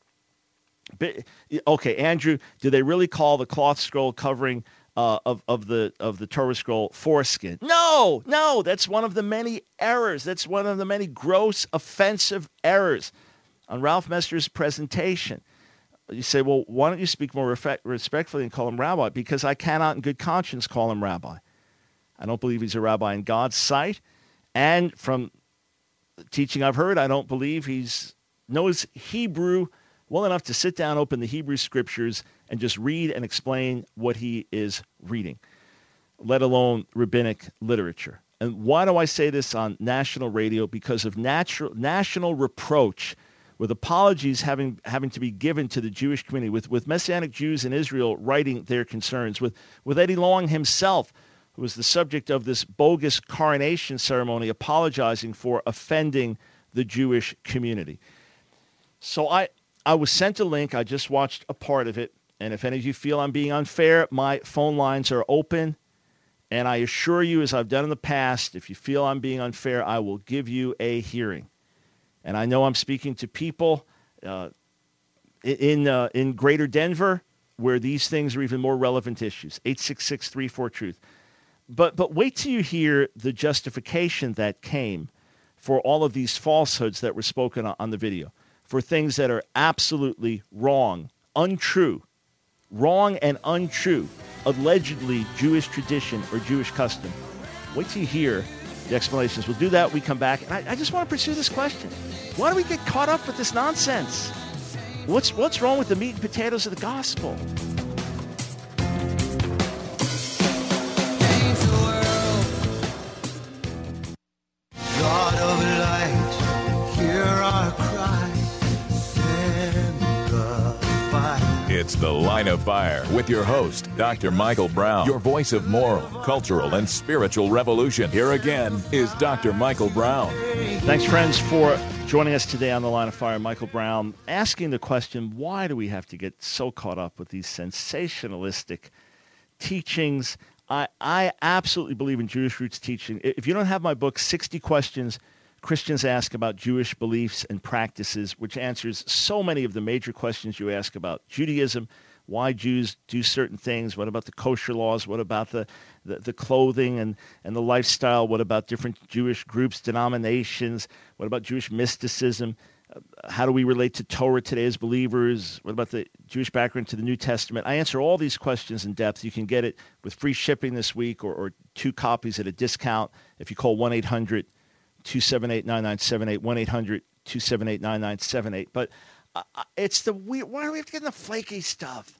Okay, Andrew, do they really call the cloth scroll covering uh, of, of the of the Torah scroll foreskin? No, no, that's one of the many errors. That's one of the many gross, offensive errors on Ralph Mester's presentation. You say, well, why don't you speak more respect, respectfully and call him rabbi? Because I cannot in good conscience call him rabbi. I don't believe he's a rabbi in God's sight. And from the teaching I've heard, I don't believe he knows Hebrew well enough to sit down, open the Hebrew scriptures, and just read and explain what he is reading, let alone rabbinic literature. And why do I say this on national radio? Because of natural, national reproach, with apologies having having to be given to the Jewish community, with, with Messianic Jews in Israel writing their concerns, with, with Eddie Long himself, who was the subject of this bogus coronation ceremony, apologizing for offending the Jewish community. So I, I was sent a link. I just watched a part of it. And if any of you feel I'm being unfair, my phone lines are open. And I assure you, as I've done in the past, if you feel I'm being unfair, I will give you a hearing. And I know I'm speaking to people uh, in uh, in Greater Denver where these things are even more relevant issues. eight six six, three four, truth. But but wait till you hear the justification that came for all of these falsehoods that were spoken on, on the video, for things that are absolutely wrong, untrue, wrong and untrue, allegedly Jewish tradition or Jewish custom. Wait till you hear the explanations. We'll do that. We come back. And I, I just want to pursue this question. Why do we get caught up with this nonsense? What's what's wrong with the meat and potatoes of the gospel? God of light, hear our cry, send the fire. It's It's The Line of Fire with your host, Doctor Michael Brown, your voice of moral, cultural, and spiritual revolution. Here again is Doctor Michael Brown. Thanks, friends, for joining us today on The Line of Fire. Michael Brown asking the question, why do we have to get so caught up with these sensationalistic teachings? I, I absolutely believe in Jewish roots teaching. If you don't have my book, sixty Questions Christians Ask About Jewish Beliefs and Practices, which answers so many of the major questions you ask about Judaism, why Jews do certain things, what about the kosher laws, what about the, the, the clothing and, and the lifestyle, what about different Jewish groups, denominations, what about Jewish mysticism, uh, how do we relate to Torah today as believers, what about the Jewish background to the New Testament. I answer all these questions in depth. You can get it with free shipping this week or, or two copies at a discount if you call one eight hundred two seven eight nine nine seven eight, one eight hundred two seven eight nine nine seven eight. But uh, it's the weird, why do we have to get in the flaky stuff?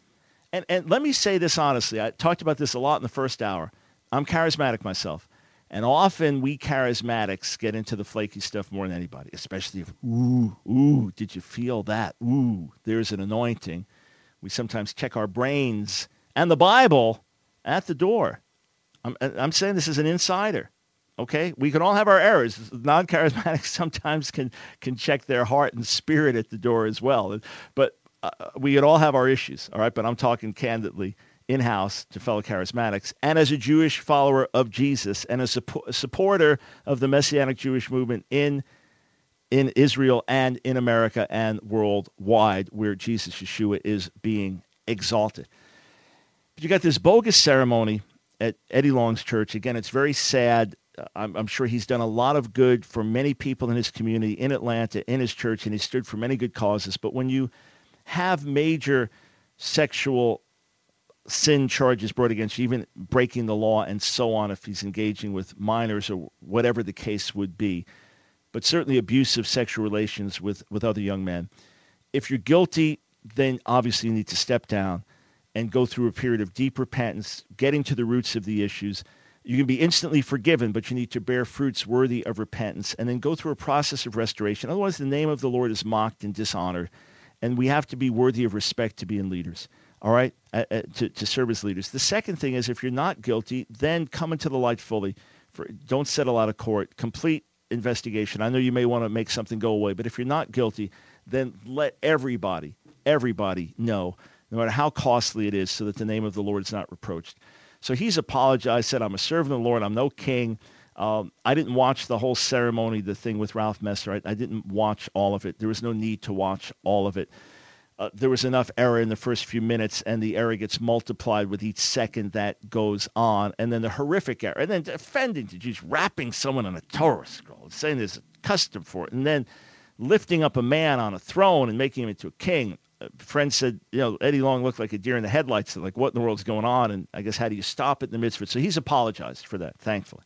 And and let me say this honestly. I talked about this a lot in the first hour. I'm charismatic myself. And often we charismatics get into the flaky stuff more than anybody, especially if, ooh, ooh, did you feel that? Ooh, there's an anointing. We sometimes check our brains and the Bible at the door. I'm, I'm saying this as an insider. Okay, we can all have our errors. Non-charismatics sometimes can can check their heart and spirit at the door as well. But uh, we can all have our issues, all right? But I'm talking candidly in-house to fellow charismatics. And as a Jewish follower of Jesus and a, suppo- a supporter of the Messianic Jewish movement in, in Israel and in America and worldwide, where Jesus Yeshua is being exalted. But you got this bogus ceremony at Eddie Long's church. Again, it's very sad. I'm, I'm sure he's done a lot of good for many people in his community, in Atlanta, in his church, and he stood for many good causes. But when you have major sexual sin charges brought against you, even breaking the law and so on, if he's engaging with minors or whatever the case would be, but certainly abusive sexual relations with, with other young men, if you're guilty, then obviously you need to step down and go through a period of deep repentance, getting to the roots of the issues. You can be instantly forgiven, but you need to bear fruits worthy of repentance and then go through a process of restoration. Otherwise, the name of the Lord is mocked and dishonored, and we have to be worthy of respect to be in leaders, all right, uh, uh, to, to serve as leaders. The second thing is if you're not guilty, then come into the light fully. For, don't settle out of court. Complete investigation. I know you may want to make something go away, but if you're not guilty, then let everybody, everybody know, no matter how costly it is, so that the name of the Lord is not reproached. So he's apologized, said, I'm a servant of the Lord. I'm no king. Um, I didn't watch the whole ceremony, the thing with Ralph Messer. I, I didn't watch all of it. There was no need to watch all of it. Uh, there was enough error in the first few minutes, and the error gets multiplied with each second that goes on. And then the horrific error. And then offending to Jews, wrapping someone on a Torah scroll, and saying there's a custom for it. And then lifting up a man on a throne and making him into a king. A friend said, you know, Eddie Long looked like a deer in the headlights. Like, what in the world's going on? And I guess, how do you stop it in the midst of it? So he's apologized for that, thankfully.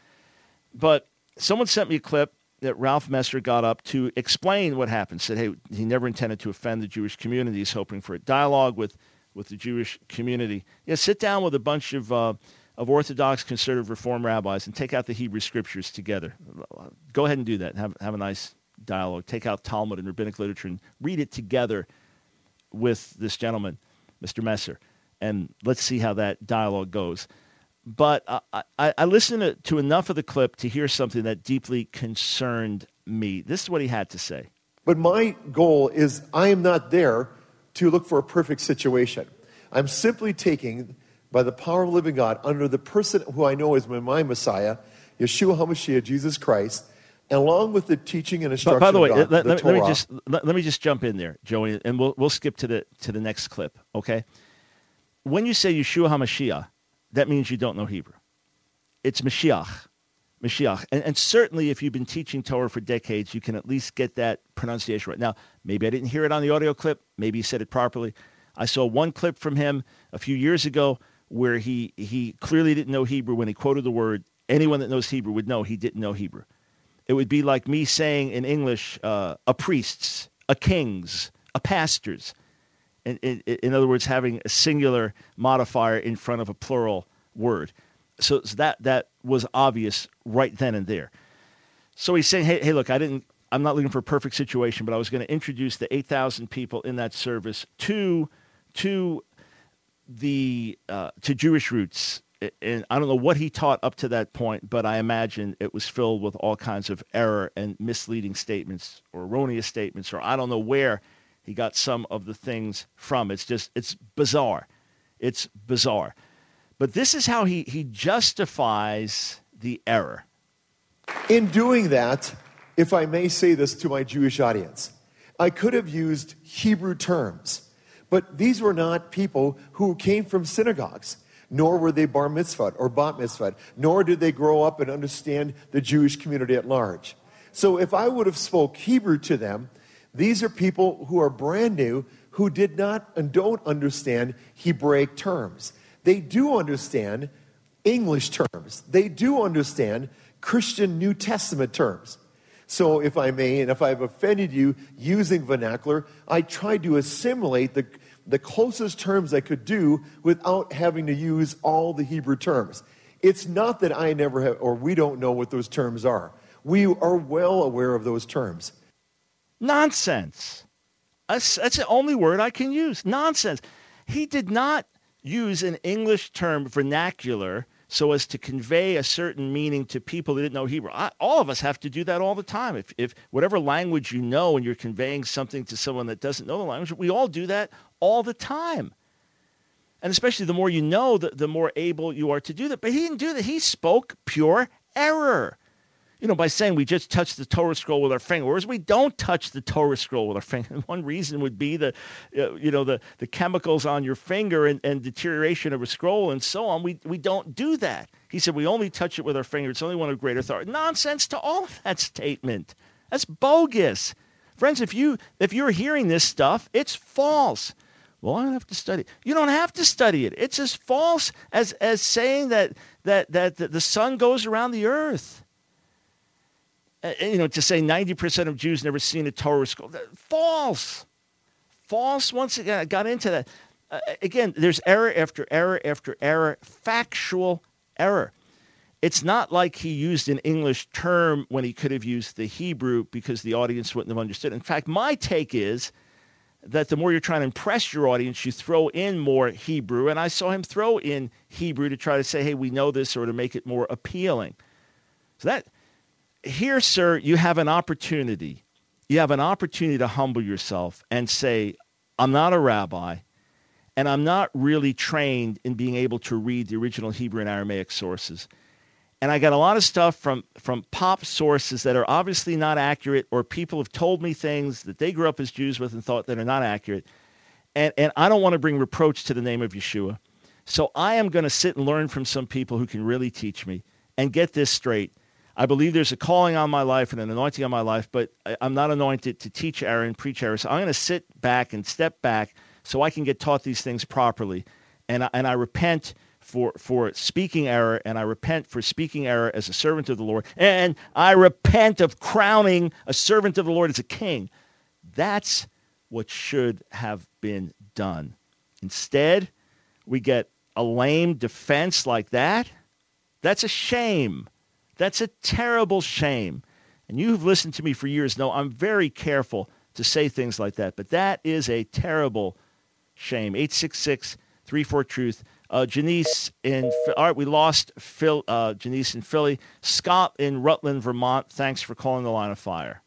But someone sent me a clip that Ralph Messer got up to explain what happened. Said, hey, he never intended to offend the Jewish community. He's hoping for a dialogue with, with the Jewish community. Yeah, sit down with a bunch of uh, of Orthodox, conservative, Reform rabbis and take out the Hebrew scriptures together. Go ahead and do that and have, have a nice dialogue. Take out Talmud and rabbinic literature and read it together with this gentleman, Mister Messer, and let's see how that dialogue goes. But uh, I, I listened to, to enough of the clip to hear something that deeply concerned me. This is what he had to say. But my goal is I am not there to look for a perfect situation. I'm simply taking, by the power of the living God, under the person who I know is my Messiah, Yeshua HaMashiach, Jesus Christ, and along with the teaching and instruction by the way, of God, let, the let, Torah. let me just let, let me just jump in there, Joey, and we'll we'll skip to the to the next clip. Okay, when you say Yeshua HaMashiach, that means you don't know Hebrew. It's Mashiach, Mashiach, and, and certainly if you've been teaching Torah for decades, you can at least get that pronunciation right. Now, maybe I didn't hear it on the audio clip. Maybe he said it properly. I saw one clip from him a few years ago where he he clearly didn't know Hebrew when he quoted the word. Anyone that knows Hebrew would know he didn't know Hebrew. It would be like me saying in English, uh, a priest's, a king's, a pastor's. In, in, in other words, having a singular modifier in front of a plural word. So, so that that was obvious right then and there. So he's saying, hey, hey, look, I didn't, I'm not looking for a perfect situation, but I was going to introduce the eight thousand people in that service to to the uh, to Jewish roots, and I don't know what he taught up to that point, but I imagine it was filled with all kinds of error and misleading statements or erroneous statements, or I don't know where he got some of the things from. It's just, it's bizarre. It's bizarre. But this is how he, he justifies the error. In doing that, if I may say this to my Jewish audience, I could have used Hebrew terms, but these were not people who came from synagogues, nor were they bar mitzvah or bat mitzvah, nor did they grow up and understand the Jewish community at large. So if I would have spoke Hebrew to them, these are people who are brand new, who did not and don't understand Hebraic terms. They do understand English terms. They do understand Christian New Testament terms. So if I may, and if I've offended you using vernacular, I tried to assimilate the, the closest terms I could do without having to use all the Hebrew terms. It's not that I never have, or we don't know what those terms are. We are well aware of those terms. Nonsense. That's, that's the only word I can use. Nonsense. He did not use an English term vernacular so as to convey a certain meaning to people who didn't know Hebrew. I, all of us have to do that all the time. If, if whatever language you know and you're conveying something to someone that doesn't know the language, we all do that all the time. And especially the more you know, the, the more able you are to do that. But he didn't do that. He spoke pure error. You know, by saying we just touch the Torah scroll with our finger, whereas we don't touch the Torah scroll with our finger. And one reason would be the, uh, you know, the, the chemicals on your finger and, and deterioration of a scroll and so on. We we don't do that. He said we only touch it with our finger. It's only one of great authority. Nonsense to all of that statement. That's bogus. Friends, if, you, if you're hearing this stuff, it's false. Well, I don't have to study it. You don't have to study it. It's as false as, as saying that, that, that the sun goes around the earth. You know, to say ninety percent of Jews never seen a Torah scroll. False. False. Once again, I got into that. Uh, again, there's error after error after error, factual error. It's not like he used an English term when he could have used the Hebrew because the audience wouldn't have understood. In fact, my take is that the more you're trying to impress your audience, you throw in more Hebrew. And I saw him throw in Hebrew to try to say, hey, we know this, or to make it more appealing. So that... Here, sir, you have an opportunity. You have an opportunity to humble yourself and say, I'm not a rabbi, and I'm not really trained in being able to read the original Hebrew and Aramaic sources. And I got a lot of stuff from, from pop sources that are obviously not accurate, or people have told me things that they grew up as Jews with and thought that are not accurate. And, and I don't want to bring reproach to the name of Yeshua. So I am going to sit and learn from some people who can really teach me and get this straight. I believe there's a calling on my life and an anointing on my life, but I'm not anointed to teach error and preach error. So I'm going to sit back and step back so I can get taught these things properly. And I, and I repent for, for speaking error, and I repent for speaking error as a servant of the Lord. And I repent of crowning a servant of the Lord as a king. That's what should have been done. Instead, we get a lame defense like that. That's a shame. That's a terrible shame. And you who've listened to me for years know I'm very careful to say things like that. But that is a terrible shame. eight six six, three four, truth. Uh, Janice in all right, we lost Phil, uh, Janice in Philly. Scott in Rutland, Vermont. Thanks for calling the Line of Fire.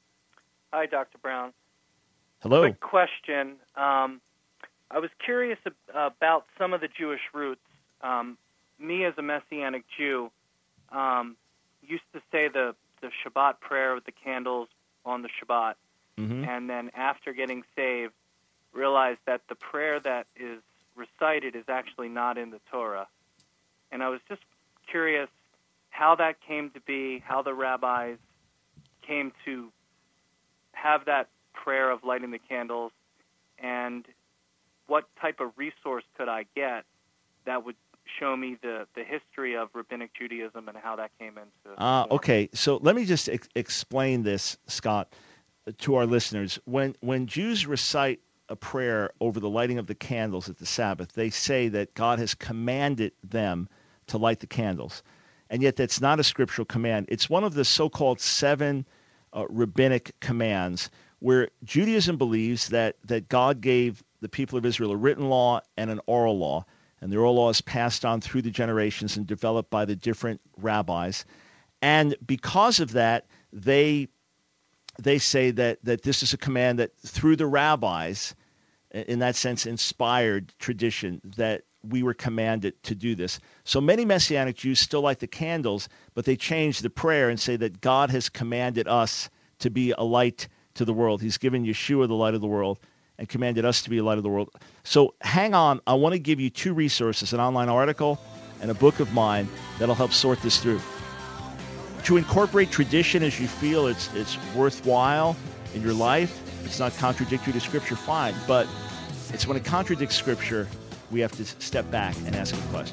Hi, Doctor Brown. Hello. Quick question. Um, I was curious ab- about some of the Jewish roots. Um, me as a Messianic Jew, Um, used to say the, the Shabbat prayer with the candles on the Shabbat, mm-hmm. and then after getting saved, realized that the prayer that is recited is actually not in the Torah. And I was just curious how that came to be, how the rabbis came to have that prayer of lighting the candles, and what type of resource could I get that would show me the, the history of Rabbinic Judaism and how that came into uh, okay, so let me just ex- explain this, Scott, to our listeners. When when Jews recite a prayer over the lighting of the candles at the Sabbath, they say that God has commanded them to light the candles. And yet that's not a scriptural command. It's one of the so-called seven uh, rabbinic commands where Judaism believes that, that God gave the people of Israel a written law and an oral law. And the oral law is passed on through the generations and developed by the different rabbis. And because of that, they they say that, that this is a command that through the rabbis, in that sense, inspired tradition, that we were commanded to do this. So many Messianic Jews still light the candles, but they change the prayer and say that God has commanded us to be a light to the world. He's given Yeshua the light of the world and commanded us to be a light of the world. So hang on. I want to give you two resources, an online article and a book of mine that'll help sort this through. To incorporate tradition as you feel it's it's worthwhile in your life, if it's not contradictory to Scripture, fine. But it's when it contradicts Scripture, we have to step back and ask a question.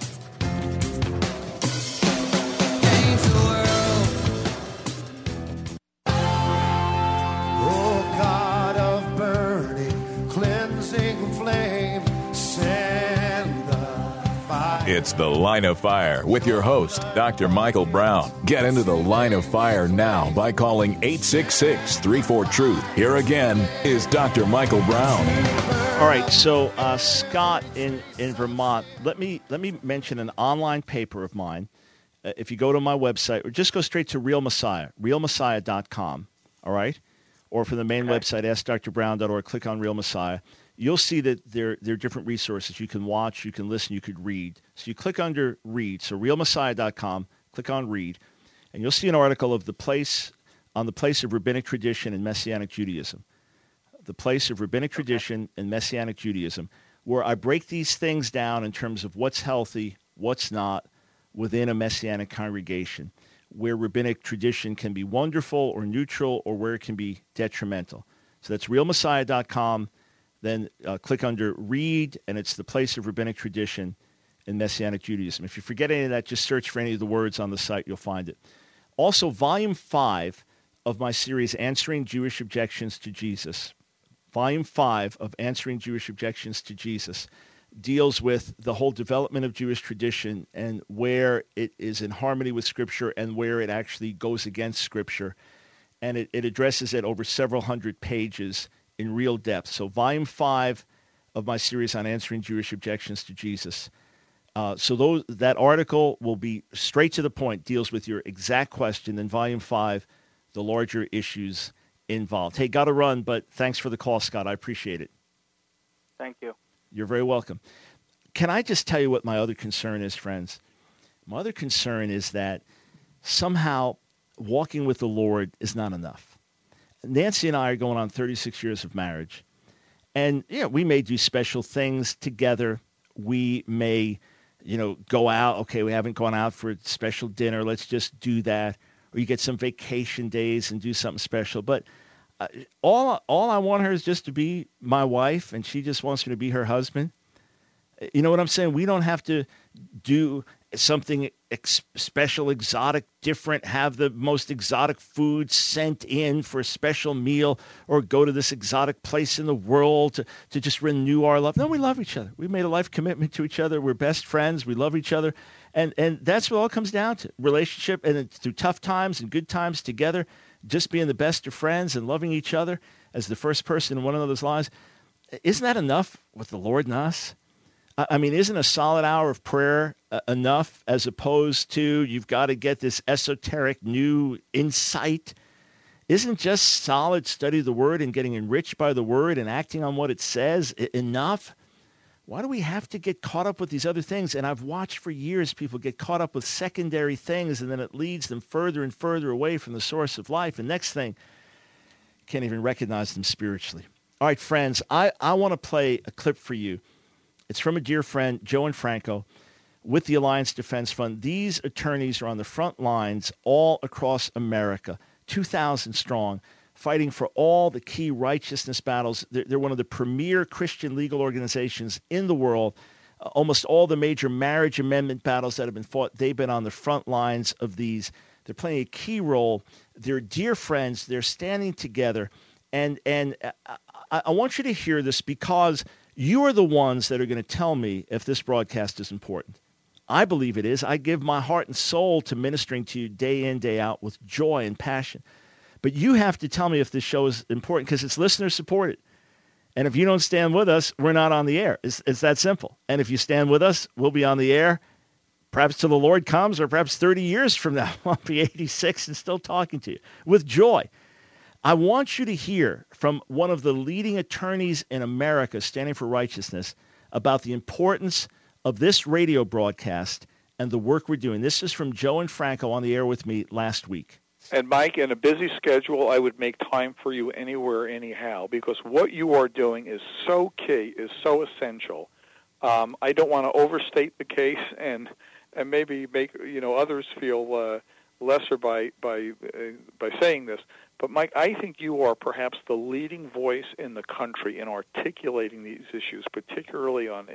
Oh, God of burning, cleansing flame, send the fire. It's The Line of Fire with your host, Doctor Michael Brown. Get into The Line of Fire now by calling eight six six, three four, truth. Here again is Doctor Michael Brown. All right, so uh, Scott in, in Vermont, let me let me mention an online paper of mine. Uh, if you go to my website, or just go straight to Real Messiah, real messiah dot com, all right? Or from the main okay. website, ask dr brown dot org, click on Real Messiah. You'll see that there, there are different resources. You can watch, you can listen, you could read. So you click under Read, so real messiah dot com, click on Read, and you'll see an article of the place on the place of rabbinic tradition in Messianic Judaism. The place of rabbinic tradition and Messianic Judaism, where I break these things down in terms of what's healthy, what's not, within a Messianic congregation, where rabbinic tradition can be wonderful or neutral, or where it can be detrimental. So that's real messiah dot com. Then uh, click under Read, and it's the place of rabbinic tradition in Messianic Judaism. If you forget any of that, just search for any of the words on the site. You'll find it. Also, Volume five of my series, Answering Jewish Objections to Jesus, Volume five of Answering Jewish Objections to Jesus deals with the whole development of Jewish tradition and where it is in harmony with Scripture and where it actually goes against Scripture. And it, it addresses it over several hundred pages in real depth. So Volume five of my series on Answering Jewish Objections to Jesus. Uh, so those, that article will be straight to the point, deals with your exact question. In Volume five, the larger issues involved. Hey, got to run, but thanks for the call, Scott. I appreciate it. Thank you. You're very welcome. Can I just tell you what my other concern is, friends? My other concern is that somehow walking with the Lord is not enough. Nancy and I are going on thirty-six years of marriage, and yeah, we may do special things together. We may, you know, go out. Okay, we haven't gone out for a special dinner. Let's just do that. Or you get some vacation days and do something special. But uh, all all I want her is just to be my wife, and she just wants me to be her husband. You know what I'm saying? We don't have to do something ex- special, exotic, different, have the most exotic food sent in for a special meal, or go to this exotic place in the world to, to just renew our love. No, we love each other. We made a life commitment to each other. We're best friends. We love each other. And and that's what it all comes down to. Relationship, and it's through tough times and good times together, just being the best of friends and loving each other as the first person in one another's lives. Isn't that enough with the Lord and us? I mean, isn't a solid hour of prayer uh, enough, as opposed to you've got to get this esoteric new insight? Isn't just solid study of the Word and getting enriched by the Word and acting on what it says enough? Why do we have to get caught up with these other things? And I've watched for years people get caught up with secondary things, and then it leads them further and further away from the source of life. And next thing, can't even recognize them spiritually. All right, friends, I, I want to play a clip for you. It's from a dear friend, Joe and Franco, with the Alliance Defense Fund. These attorneys are on the front lines all across America, two thousand strong, fighting for all the key righteousness battles. They're, they're one of the premier Christian legal organizations in the world. Uh, almost all the major marriage amendment battles that have been fought, they've been on the front lines of these. They're playing a key role. They're dear friends. They're standing together. And, and I, I want you to hear this, because you are the ones that are going to tell me if this broadcast is important. I believe it is. I give my heart and soul to ministering to you day in, day out with joy and passion. But you have to tell me if this show is important, because it's listener supported. And if you don't stand with us, we're not on the air. It's, it's that simple. And if you stand with us, we'll be on the air, perhaps till the Lord comes, or perhaps thirty years from now. I'll be eighty-six and still talking to you with joy. I want you to hear from one of the leading attorneys in America standing for righteousness about the importance of this radio broadcast and the work we're doing. This is from Joe and Franco on the air with me last week. And Mike, in a busy schedule, I would make time for you anywhere, anyhow, because what you are doing is so key, is so essential. Um, I don't want to overstate the case and and maybe make you know others feel uh, lesser by by uh, by saying this. But Mike, I think you are perhaps the leading voice in the country in articulating these issues, particularly on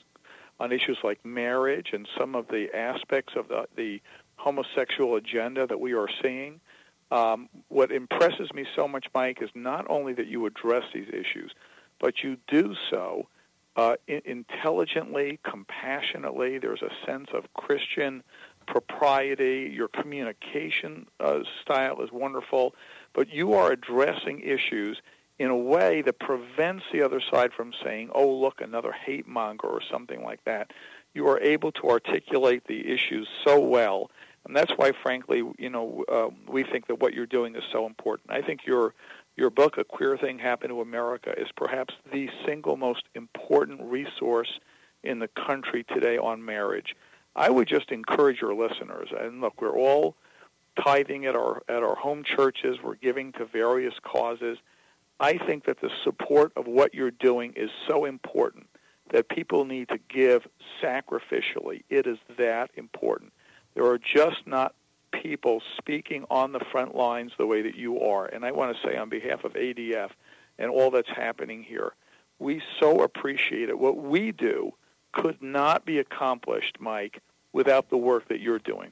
on issues like marriage and some of the aspects of the the homosexual agenda that we are seeing. Um, what impresses me so much, Mike, is not only that you address these issues, but you do so uh, in- intelligently, compassionately. There's a sense of Christian propriety. Your communication uh, style is wonderful, but you are addressing issues in a way that prevents the other side from saying, oh, look, another hate monger or something like that. You are able to articulate the issues so well. And that's why, frankly, you know, uh, we think that what you're doing is so important. I think your your book, A Queer Thing Happened to America, is perhaps the single most important resource in the country today on marriage. I would just encourage your listeners, and look, we're all tithing at our at our home churches. We're giving to various causes. I think that the support of what you're doing is so important that people need to give sacrificially. It is that important. There are just not people speaking on the front lines the way that you are. And I want to say on behalf of A D F and all that's happening here, we so appreciate it. What we do could not be accomplished, Mike, without the work that you're doing.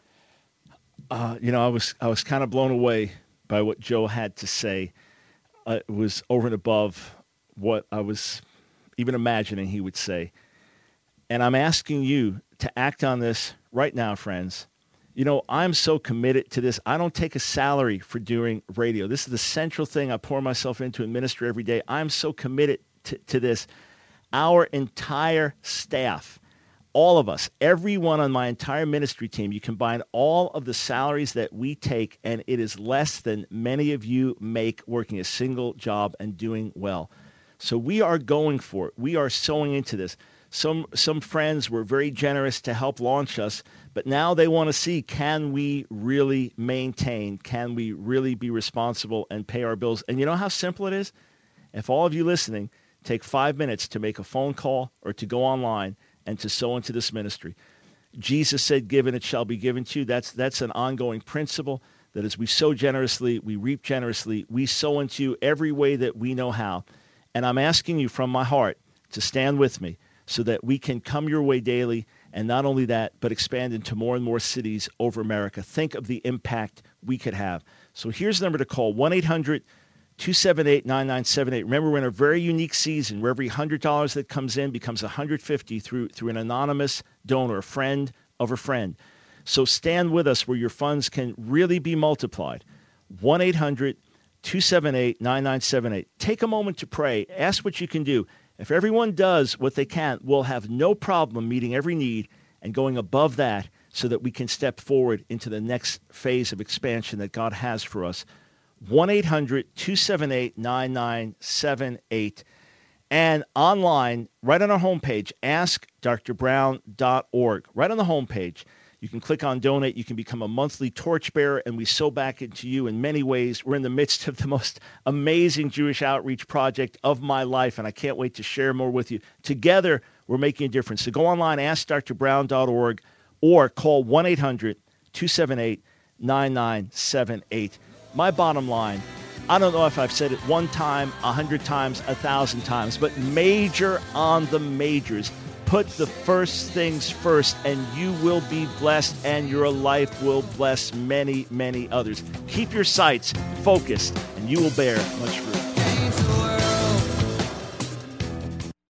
Uh, you know, I was I was kind of blown away by what Joe had to say. Uh, it was over and above what I was even imagining he would say. And I'm asking you to act on this right now, friends. You know, I'm so committed to this. I don't take a salary for doing radio. This is the central thing I pour myself into in ministry every day. I'm so committed to, to this. Our entire staff, all of us, everyone on my entire ministry team, you combine all of the salaries that we take, and it is less than many of you make working a single job and doing well. So we are going for it. We are sowing into this. Some some friends were very generous to help launch us, but now they want to see, can we really maintain, can we really be responsible and pay our bills? And you know how simple it is? If all of you listening take five minutes to make a phone call or to go online and to sow into this ministry. Jesus said, give and it shall be given to you. That's, that's an ongoing principle, that as we sow generously, we reap generously. We sow into you every way that we know how. And I'm asking you from my heart to stand with me, so that we can come your way daily, and not only that, but expand into more and more cities over America. Think of the impact we could have. So here's the number to call, one eight hundred two seven eight nine nine seven eight. Remember, we're in a very unique season where every one hundred dollars that comes in becomes one hundred fifty dollars through, through an anonymous donor, a friend of a friend. So stand with us where your funds can really be multiplied. one eight hundred two seven eight nine nine seven eight. Take a moment to pray. Ask what you can do. If everyone does what they can, we'll have no problem meeting every need and going above that so that we can step forward into the next phase of expansion that God has for us. one eight hundred two seven eight nine nine seven eight. And online, right on our homepage, ask dr brown dot org. Right on the homepage, you can click on donate. You can become a monthly torchbearer, and we sow back into you in many ways. We're in the midst of the most amazing Jewish outreach project of my life, and I can't wait to share more with you. Together, we're making a difference. So go online, ask dr brown dot org, or call one eight hundred two seven eight nine nine seven eight. My bottom line, I don't know if I've said it one time, a hundred times, a thousand times, but major on the majors. Put the first things first, and you will be blessed, and your life will bless many, many others. Keep your sights focused, and you will bear much fruit.